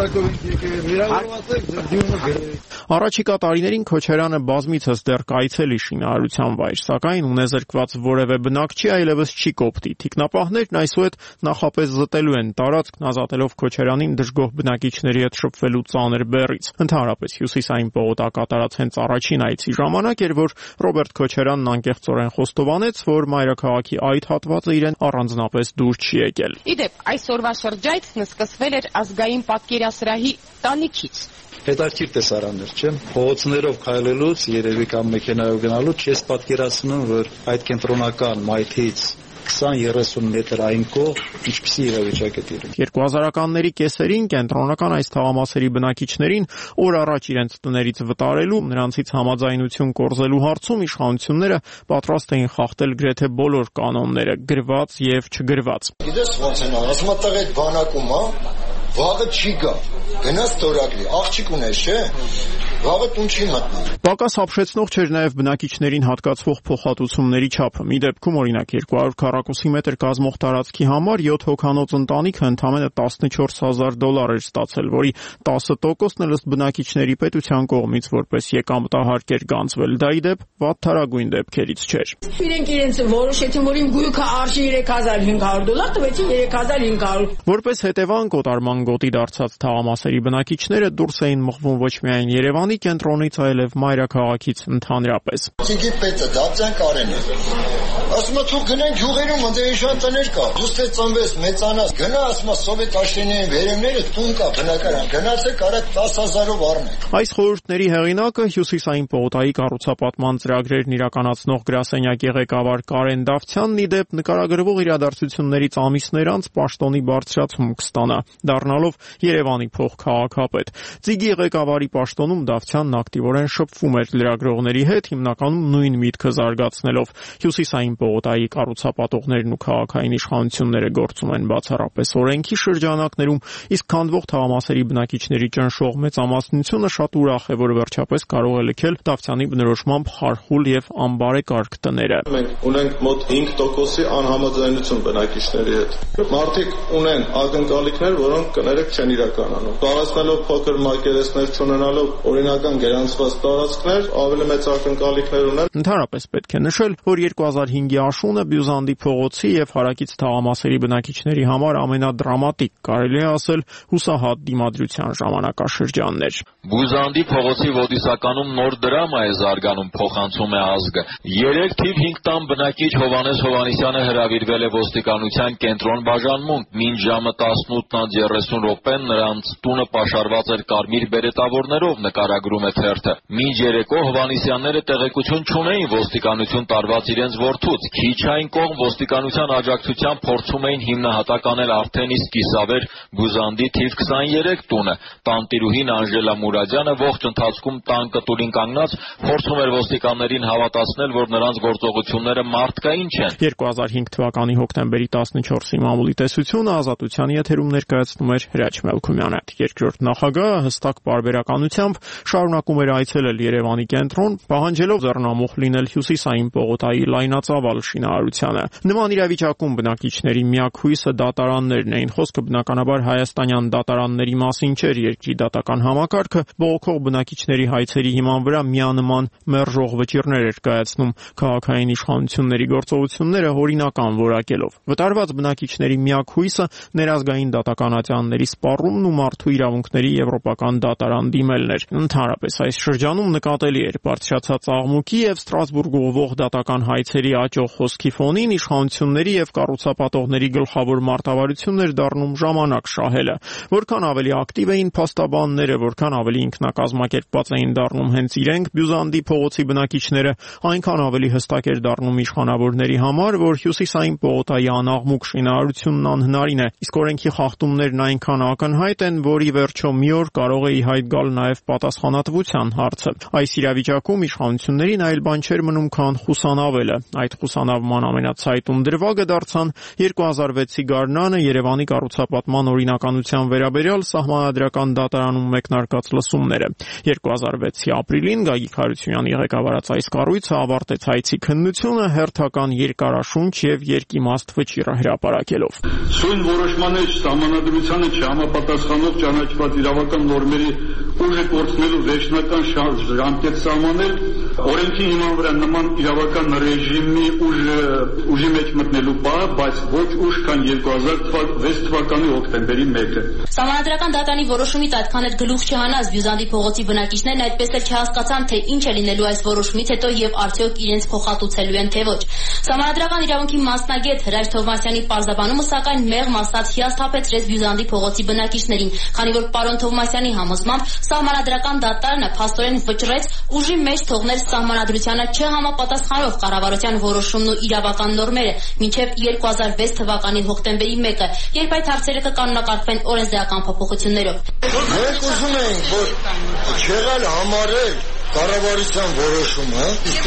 Speaker 21: վիրավորել։
Speaker 1: Առաջիկա տարիներին Քոչարյանը բազմիցս դեռ կայցելի շինարարության վայր, սակայն ունեզրկված որևէ բնակչի այլևս չի կոպտի։ Թիկնապահներն այսուհետ նախապես զտելու են տարածքն, ազատելով Քոչարյանին դժգոհ բնակիչների հետ շփվելու ծանր բեռից։ Ընդհանրապես Հյուսիսային պողոտա կատարած հենց առաջին այցի ժամանակ էր, որ Ռոբերտ Քոչարյանն անկեղծորեն խոստովանեց, որ մայրաքաղաքի այդ հատվածը իրեն առանձնապես դուր չի եկել։
Speaker 20: Իդեպ, այսօրվա շրջայցն սկսվել էր ազգային պատկերասրահի տանիքից։
Speaker 13: Հետաքրքիր տեսարաններ, չէ՞։ Փողոցներով քայլելուց, երևի կամ մեքենայով գնալուց ես պատկերացնում, որ այդ կենտրոնական մայթից քսան երեսուն մետր այն կողմ ինչպիսի իրավիճակ է տիրում։
Speaker 1: երկու հազարականների կեսերին կենտրոնական այս թաղամասերի բնակիչներին օր առաջ իրենց տներից վտարելու, նրանցից համաձայնություն կորզելու հարցում իշխանությունները պատրաստ էին խախտել գրեթե բոլոր կանոնները, գրված եւ չգրված։
Speaker 22: Գիտես ոնց են ասում, այդտեղ բանակում, հա, վաղը չի գա։ Գնաց տորակի, աղջիկ ունես, չէ՞։ Վաղը տուն չի մտնի։
Speaker 1: Պակաս հապշեցնող չէր նաև բնակիչներին հատկացվող փոխհատուցումների չափը։ Մի դեպքում, օրինակ, երկու հարյուր քառակուսի մետր կազմող տարածքի համար յոթ հոգանոց ընտանիքը ընդամենը տասնչորս հազար դոլար էր ստացել, որի տասը տոկոսն էլ ըստ բնակիչների պետության կողմից որպես եկամտահարկ էր գանձվել։ Դա ի դեպ վատթարագույն դեպքերից չէր։
Speaker 21: Իրենք իրենց որոշեցին, որ իմ գույքը արժի երեք հազար հինգ հարյուր դոլար, տվեցին երեք հազար հինգ հարյուր։
Speaker 1: Որպես հետևանք օտարման գոտի դարձած թաղամասերի բնակիչները դուրս էին մղվում ոչ միայն Երևանի կենտրոնից, այլև մայրաքաղաքից ընդհանրապես։
Speaker 22: Ցիկի պետը դարձան կարեն է։ Ասում թող գնանք յուղերում, ընդ էժան տներ կա։ Դուս թե ծնվես, մեծանաս, գնա, ասում սովետ աշենային վերևները տուն կա, բնակարան։ Գնացեք, արեք տասը հազարով առնեք։
Speaker 1: Այս խորհուրդների հեղինակը Հյուսիսային պողոտայի կառուցապատման ծրագրերն իրականացնող գրասենյակի ղեկավար Կարեն Դավթյանն ի դեպ նկարագրվող իրադարձություններից ամիսներ անց պաշտոնի բարձրացում կստանա, դառնալով Երևանի փոխքաղաքապետ։ Ծիգի ղեկավարի պաշտոնում Դավթյանն ակտիվորեն շփվում էր լրագրողների հետ, հիմնականում նույն միտքը զարգացնելով։ Հյուսիսային պողոտայի կառուցապատողներն ու քաղաքային իշխանությունները գործում են բացառապես օրենքի շրջանակներում, իսկ քանդվող թաղամասերի բնակիչների ճնշող մեծամասնությունը շատ ուրախ է, որ վերջապես կարող է լքել Դավթյանի բնորոշմամբ խարխուլ եւ անբարեկարգ տները։
Speaker 18: Մենք ունենք մոտ հինգ տոկոսի անհամաձայնություն բնակիչների հետ։ Մարդիկ ունեն ակնկալիքներ, որոնք կներեք չեն իրականանում։ Տարածքներով փոքր մակերեսներ չունենալով օրինական գերանցված տարածքներ ավելի մեծ ակնկալիքներ ունեն։
Speaker 1: Ընդհանրապես պետք է նշել, որ երկու հազար հինգի աշունը Բյուզանդի փողոցի եւ հարակից թաղամասերի բնակիչների համար ամենադրամատիկ, կարելի է ասել, հուսահատ դիմադրության ժամանակաշրջանն էր։
Speaker 23: Բյուզանդի փողոցի ոդիսականում նոր դրամա է զարգանում, փոխանցում է ազգը։ Երեք թիվ հինգ տան բնակիչ Հովանես Հովանեսյանը հրավիրվել է ոստիկանության կենտրոն բաժանմունք։ Մինչ ժամը տասնութ երեսուն րոպեն նրանց տունը պաշարված էր կարմիր բերետավորներով, նկարագրում է թերթը։ Մինչ երեկո Հովանեսյանները տեղեկություն չունեին ոստիկանություն տարված իրենց որդուց։ Քիչ այն կողմ ոստիկանության աջակցությամբ փորձում էին հիմնահատակ անել արդեն իսկ կիսավեր Բյուզանդի թիվ քսաներեք տունը։ Տանտիրուհին Անժելա Մուրադյանը ողջ ընթացքում տան կտուրին կանգնած փորձում էր ոստիկաններին հավատացնել, որ նրանց գործողությունները մարդկային չեն։
Speaker 1: երկու հազար հինգ թվականի հոկտեմբերի տասնչորսի մամուլի տեսությունը Ազատության եթերում ներկայացնում էր Հրաչ Մելքումյանը։ Երկրորդ նախագահը հստակ պարբերականությամբ շարունակում էր այցելել Երևանի կենտրոն, պահանջելով ձեռնամուխ լինել Հյուսիսային պողոտայի լայնածավալ շինարարությանը։ Նման իրավիճակում բնակիչների միակ հույսը դատարաններն էին։ Խոսքը բնականաբար հայաստանյան դատարանների մասին չէր, երկրի դատական համակարգը բողոքող բնակիչների հայցերի հիման վրա միանման մերժող վճիռներ էր կայացնում, քաղաքային իշխանությունների գործողությունները օրինական որակելով։ Վտարված բնակիչների միակ հույսը ներազգային դատականատյանների սպառումն ու մարդու իրավունքների եվրոպական դատարան դիմելն էր։ Ընդհանրապես այս շրջանում նկատելի էր բարձրացած աղմուկի եւ Ստրասբուրգ ուղղող դատական հայցերի աճող խոսքի ֆոնին իշխանությունների եւ կառուցապատողների գլխավոր մարտավարությունն էր դառնում ժամանակ շահելը։ Որքան ավելի ակտիվ էին փաստաբանները, որքան ավելի ինքնակազմակերպված էին դառնում հենց իրենք Բյուզանդի փողոցի բնակիչները, այնքան ավելի հստակ էր դառնում իշխանավորների համար, որ Հյուսիսային պողոտայի անաղմուկ շինարարությունն անհնարին է, իսկ օրենքի խախտումներն այնքան ակնհայտ են, որ ի վերջո մի օր կարող է ի հայտ գալ նաև պատասխանատվության հարցը։ Այս իրավիճակում իշխանություններին այլ բան չէր մնում, քան խուսանավելը։ Այդ ուսանավման ամենացայտուն դրվագը դարձան երկու հազար վեցի գարնանը Երևանի կառուցապատման օրինականության վերաբերյալ Սահմանադրական դատարանում մեկնարկած լսումները։ երկու հազար վեցի ապրիլին Գագիկ Հարությունյանի ղեկավարած այս կառույցը ավարտեց հայցի քննությունը հերթական երկարաշունչ եւ երկիմաստ վճիռ հրապարակելով։
Speaker 2: Սույն որոշմանների սահմանադրությանը չհամապատասխանող ճանաչված իրավական նորմերի ուժը կորցնելու վերջնական ժամկետ սահմանել, օրենքի հիման վրա նման իրավական ռեժիմի ուժը ուժի մեջ մտնելու բառ, բայց ոչ ուշ քան երկու հազար վեց թվականի հոկտեմբերի մեկը։
Speaker 3: Սահմանադրական դատարանի որոշումից այդքան էլ գլուխ չհանած Բյուզանդի փողոցի բնակիչներն այդպես էլ չհասկացան, թե ինչ է լինելու այս որոշումից հետո եւ արդյոք իրենց փոխհատուցելու են թե ոչ։ Սահմանադրական իրավունքի մասնագետ Հրաշ Թովմասյանի պարզաբանումը սակայն մեղմ ասած հիասթափեցրեց Բյուզանդի փողոցի բնակիչներին, քանի որ պարոն Թովմասյանի համոզմամբ Սահմանադրական դատարանը փաստորեն վճռեց ուժի մեջ թողնել Սահմանադրությանը չհամապատասխանող կառավարության որոշումն ու իրավական նորմերը մինչև երկու հազար վեց թվականի հոկտեմբերի մեկը, երբ այդ հարցերը կկանոնակարգվեն օրենսդրական փոփոխություններով։
Speaker 22: Մենք ուզում ենք, որ չեղալ համարել կառավարության որոշումը,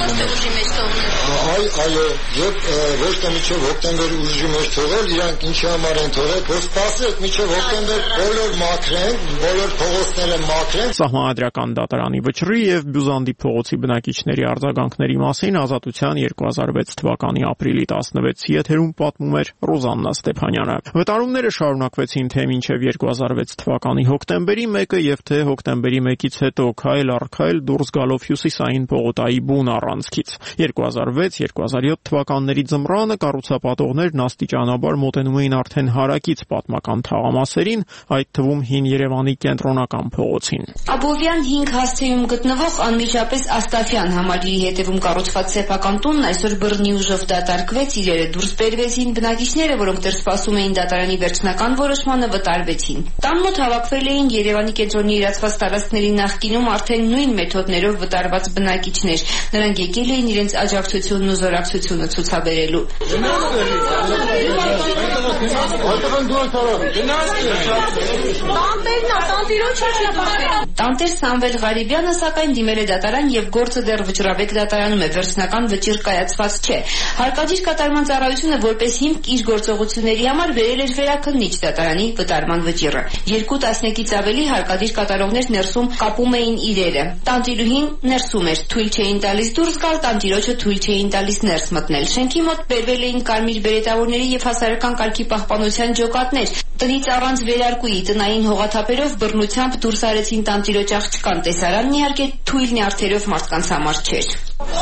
Speaker 22: այ այո, եւ ոչ թե մինչեւ հոկտեմբեր ուժի մեջ թողել, իրանք ինչի համար են թողել, որ սպասեք մինչեւ հոկտեմբեր բոլոր մաքրեն, բոլոր փողոցները մաքրեն։
Speaker 1: Սահմանադրական դատարանի վճռի եւ Բյուզանդի փողոցի բնակիչների արձագանքների մասին Ազատության երկու հազար վեց թվականի ապրիլի տասնվեցի եթերում պատմում էր Ռոզաննա Ստեփանյանը։ Վտարումները շարունակվեցին թե մինչեւ երկու հազար վեց թվականի հոկտեմբերի մեկը եւ թե հոկտեմբերի մեկից հետո քայլ առ քայլ դուրս գալով Հյուսիսային Պողոտայի բուն առանցքից։ երկու հազար վեց երկու հազար յոթ թվականների ձմռանը կառուցապատողներն աստիճանաբար մոտենում էին արդեն հարակից պատմական թաղամասերին, այդ թվում հին Երևանի կենտրոնական փողոցին։
Speaker 4: Աբովյան հինգ հասցեում գտնվող անմիջապես Աստաֆյան համալիրի հետևում կառուցված սեփական տունն այսօր բռնի ուժով դատարկվեց, իրերը դուրս բերվեցին, բնակիչները, որոնք դեռ սպասում էին դատարանի վերջնական որոշմանը, վտարվեցին։ Տան մոտ հավաքվել էին Երևանի կենտրոնի իրացված տարածքների նախկինում արդեն նույն մեթոդներով վտարված բնակիչներ։ Նրանք եկել էին իրենց աջակցությունն ու զորակցությունը ցուցաբերելու։ Տանտեր Սամվել Ղարիբյանը սակայն դիմել է դատարան եւ գործը դեռ վճռաբեկ դատարանում է, վերջնական վճիռ կայացված չէ։ Հարկադիր կատարման ծառայությունը որպես հիմք իր գործողությունների համար վերել էր վերաքննիչ դատարանի վտարման վճիռը։ Երկու տասնյակից ավելի հարկադիր կատարողներ ներսում կապում էին իրերը։ Տանտիրուհին ներսում էր, թույլ չէին տալիս դուրս գալ, տանտիրոջը թույլ չէին տալիս ներս մտնել։ Շենքի մոտ բերվել էին կարմիր բերետավորների եւ հասարակական կարգի պահպանության ջոկատներ։ Տնից առանց վերարկուի տնային հողաթափերով բռնությամբ դուրս արեցին տանտիրոջ աղջկան։ Տեսարանն իհարկե թույլ նյարդերով մարդկանց համար չէր։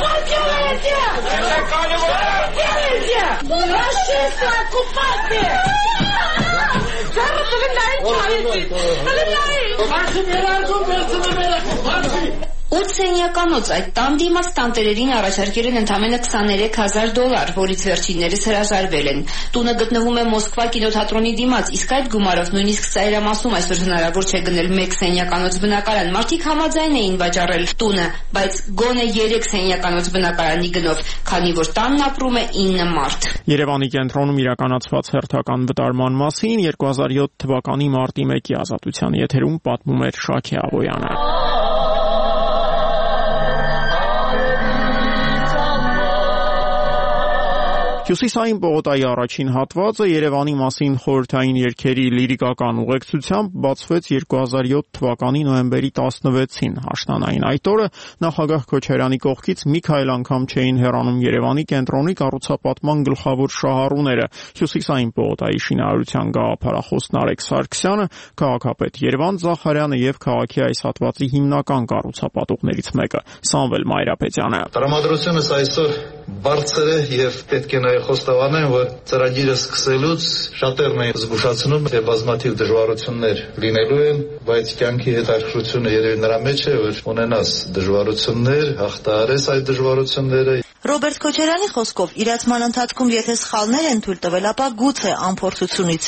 Speaker 4: Ութ սենյականոց այդ տան դիմաց տանտերերին առաջարկել են ընդամենը քսաներեք հազար դոլար, որից վերջիններս հրաժարվել են։ Տունը գտնվում է Մոսկվա կինոթատրոնի դիմաց, իսկ այդ գումարով նույնիսկ ծայրամասում այսօր հնարավոր չէ գնել մեկ սենյականոց բնակարան։ Մարդիկ համաձայն էին վաճառել տունը, բայց գոնե երեք սենյականոց բնակարանի գնով, քանի որ տանն ապրում է ինը մարդ։
Speaker 1: Երևանի կենտրոնում իրականացված հերթական վտարման մասին երկու հազար յոթ թվականի մարտի մեկի Ազատության եթերում պատմում էր Շաքե Աբոյանը։ Հյուսիսային Պողոտայի առաջին հատվածը Երևանի մասին խորհրդային երգերի լիրիկական ուղեկցությամբ բացվեց երկու հազար յոթ թվականի նոյեմբերի տասնվեցին։ Աշնանային այդ օրը նախագահ Քոչարյանի կողքից մի քայլ անգամ չէին հեռանում Երևանի կենտրոնի կառուցապատման գլխավոր շահառուները՝ Հյուսիսային Պողոտայի շինարարության գաղափարախոս Նարեկ Սարգսյանը, քաղաքապետ Երվանդ Զախարյանը եւ քաղաքի այս հատվածի հիմնական կառուցապատողներից մեկը՝ Սամվել Մայրապետյանը։
Speaker 19: Տրամադրությունս այսօր բարձր է եւ պետք է նաեւ խոստովանեմ, որ ծրագիրը սկսելուց շատերն են զգուշացնում, թե բազմաթիվ դժվարություններ լինելու են, բայց կյանքի հետաքրքրությունը երևի նրա մեջ է, որ ունենաս դժվարություններ, հաղթահարես այդ դժվարությունները։
Speaker 24: Ռոբերտ Քոչարյանի խոսքով իրացման ընթացքում եթե սխալներ են թույլ տվել, ապա գուցե անփորձությունից էր։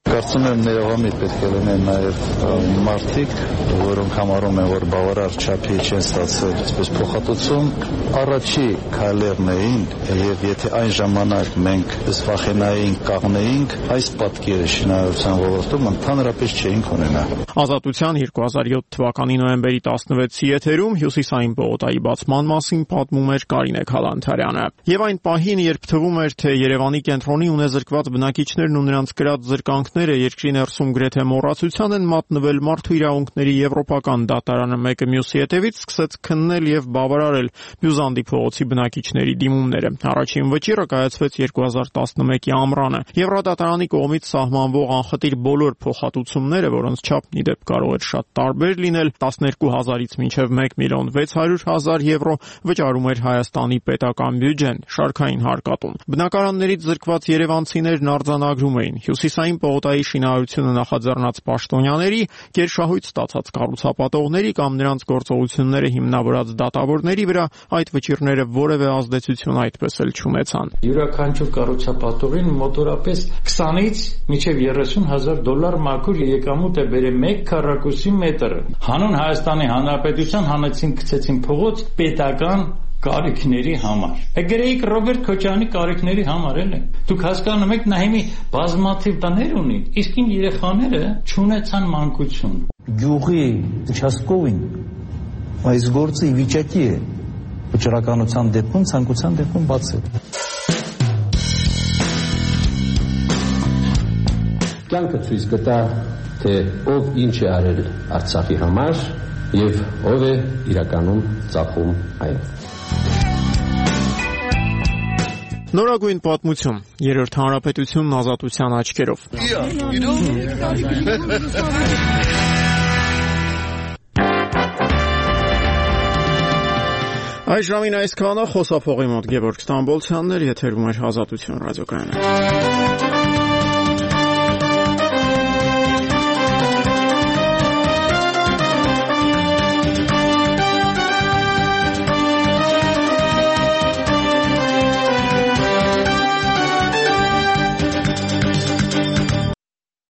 Speaker 13: Կարծում եմ ներողամիտ պետք է լինեն նաև մարդիկ, որոնք համարում են, որ բավարար չափի չեն ստացել այսպես փոխհատուցում, առաջի քայլերն էին, եւ եթե այն ժամանակ մենք սվախենայինք, կաղնեինք, այս պատկերը շինարարության ոլորտում ընդհանրապես չէինք ունենա։
Speaker 1: Ազատության երկու հազար յոթ թվականի նոյեմբերի տասնվեցի եթերում Հյուսիսային պողոտայի բացման մասին պատմում էր Կարինե Քալանթարյանը։ Եվ այն պահին, երբ թվում էր, թե Երևանի կենտրոնի ունեզրկված բնակիչներն ու նրանց կրած զրկանքները երկրի ներսում գրեթե մոռացության են մատնվել, Մարդու իրավունքների եվրոպական դատարանը մեկը մյուսի հետևից սկսեց քննել եւ բավարարել Բյուզանդի փողոցի բնակիչների դիմումները։ Առաջին վճիռը կայացվեց երկու հազար տասնմեկի ամռանը։ Եվրոդատարանի կողմից սահմանվող անխտիր բոլոր փոխհատուցումները, որոնց չափն ի դեպ կարող էր շատ տարբեր լինել, տասներկու հազարից մինչև մեկ միլիոն վեց հարյուր հազար եվրո, վճարում էր Հայաստանի պետական բյուջեն, շարքային հարկատուն։ Բնակարաններից զրկված երևանցիներն արձանագրում էին Հյուսիսային պողոտայի շինարարությունը նախաձեռնած պաշտոնյաների, գերշահույթ ստացած կառուցապատողների կամ նրանց գործողությունները հիմնավորած դատավորների վրա այդ վճիռները որևէ ազդեցություն այդպես էլ չունեցան։
Speaker 6: Յուրաքանչյուր կառուցապատողին մոտորապես քսանից մինչև երեսուն հազար դոլար մաքուր եկամուտ է բերել մեկ քառակուսի մետրը։ Հանուն Հայաստանի Հանրապետության հանեցին գցեցին փողոց պետական կարիքների համար։ Գրեիք Ռոբերտ Քոչարյանի կարիքների համար էլ է։ Դուք հասկանում եք, նա հիմի բազմաթիվ տներ ունի, իսկ իմ երեխաները չունեցան մանկություն։
Speaker 7: Գյուղի участковին այս գործը ի վիճակի է վճռականության դեպքում, ցանկության դեպքում բացել։
Speaker 12: Կյանքը ցույց կտա, թե ով ինչ է արել Արցախի համար եւ ով է իրականում ծախում այն։
Speaker 1: Նորագույն պատմություն, երրորդ հանրապետությունն ազատության աչքերով։ Այս ժամին այսքանը, խոսափողի մոտ Գևորգ Ստամբոլցյանն էր, եթերում էր Ազատություն ռադիոկայանը։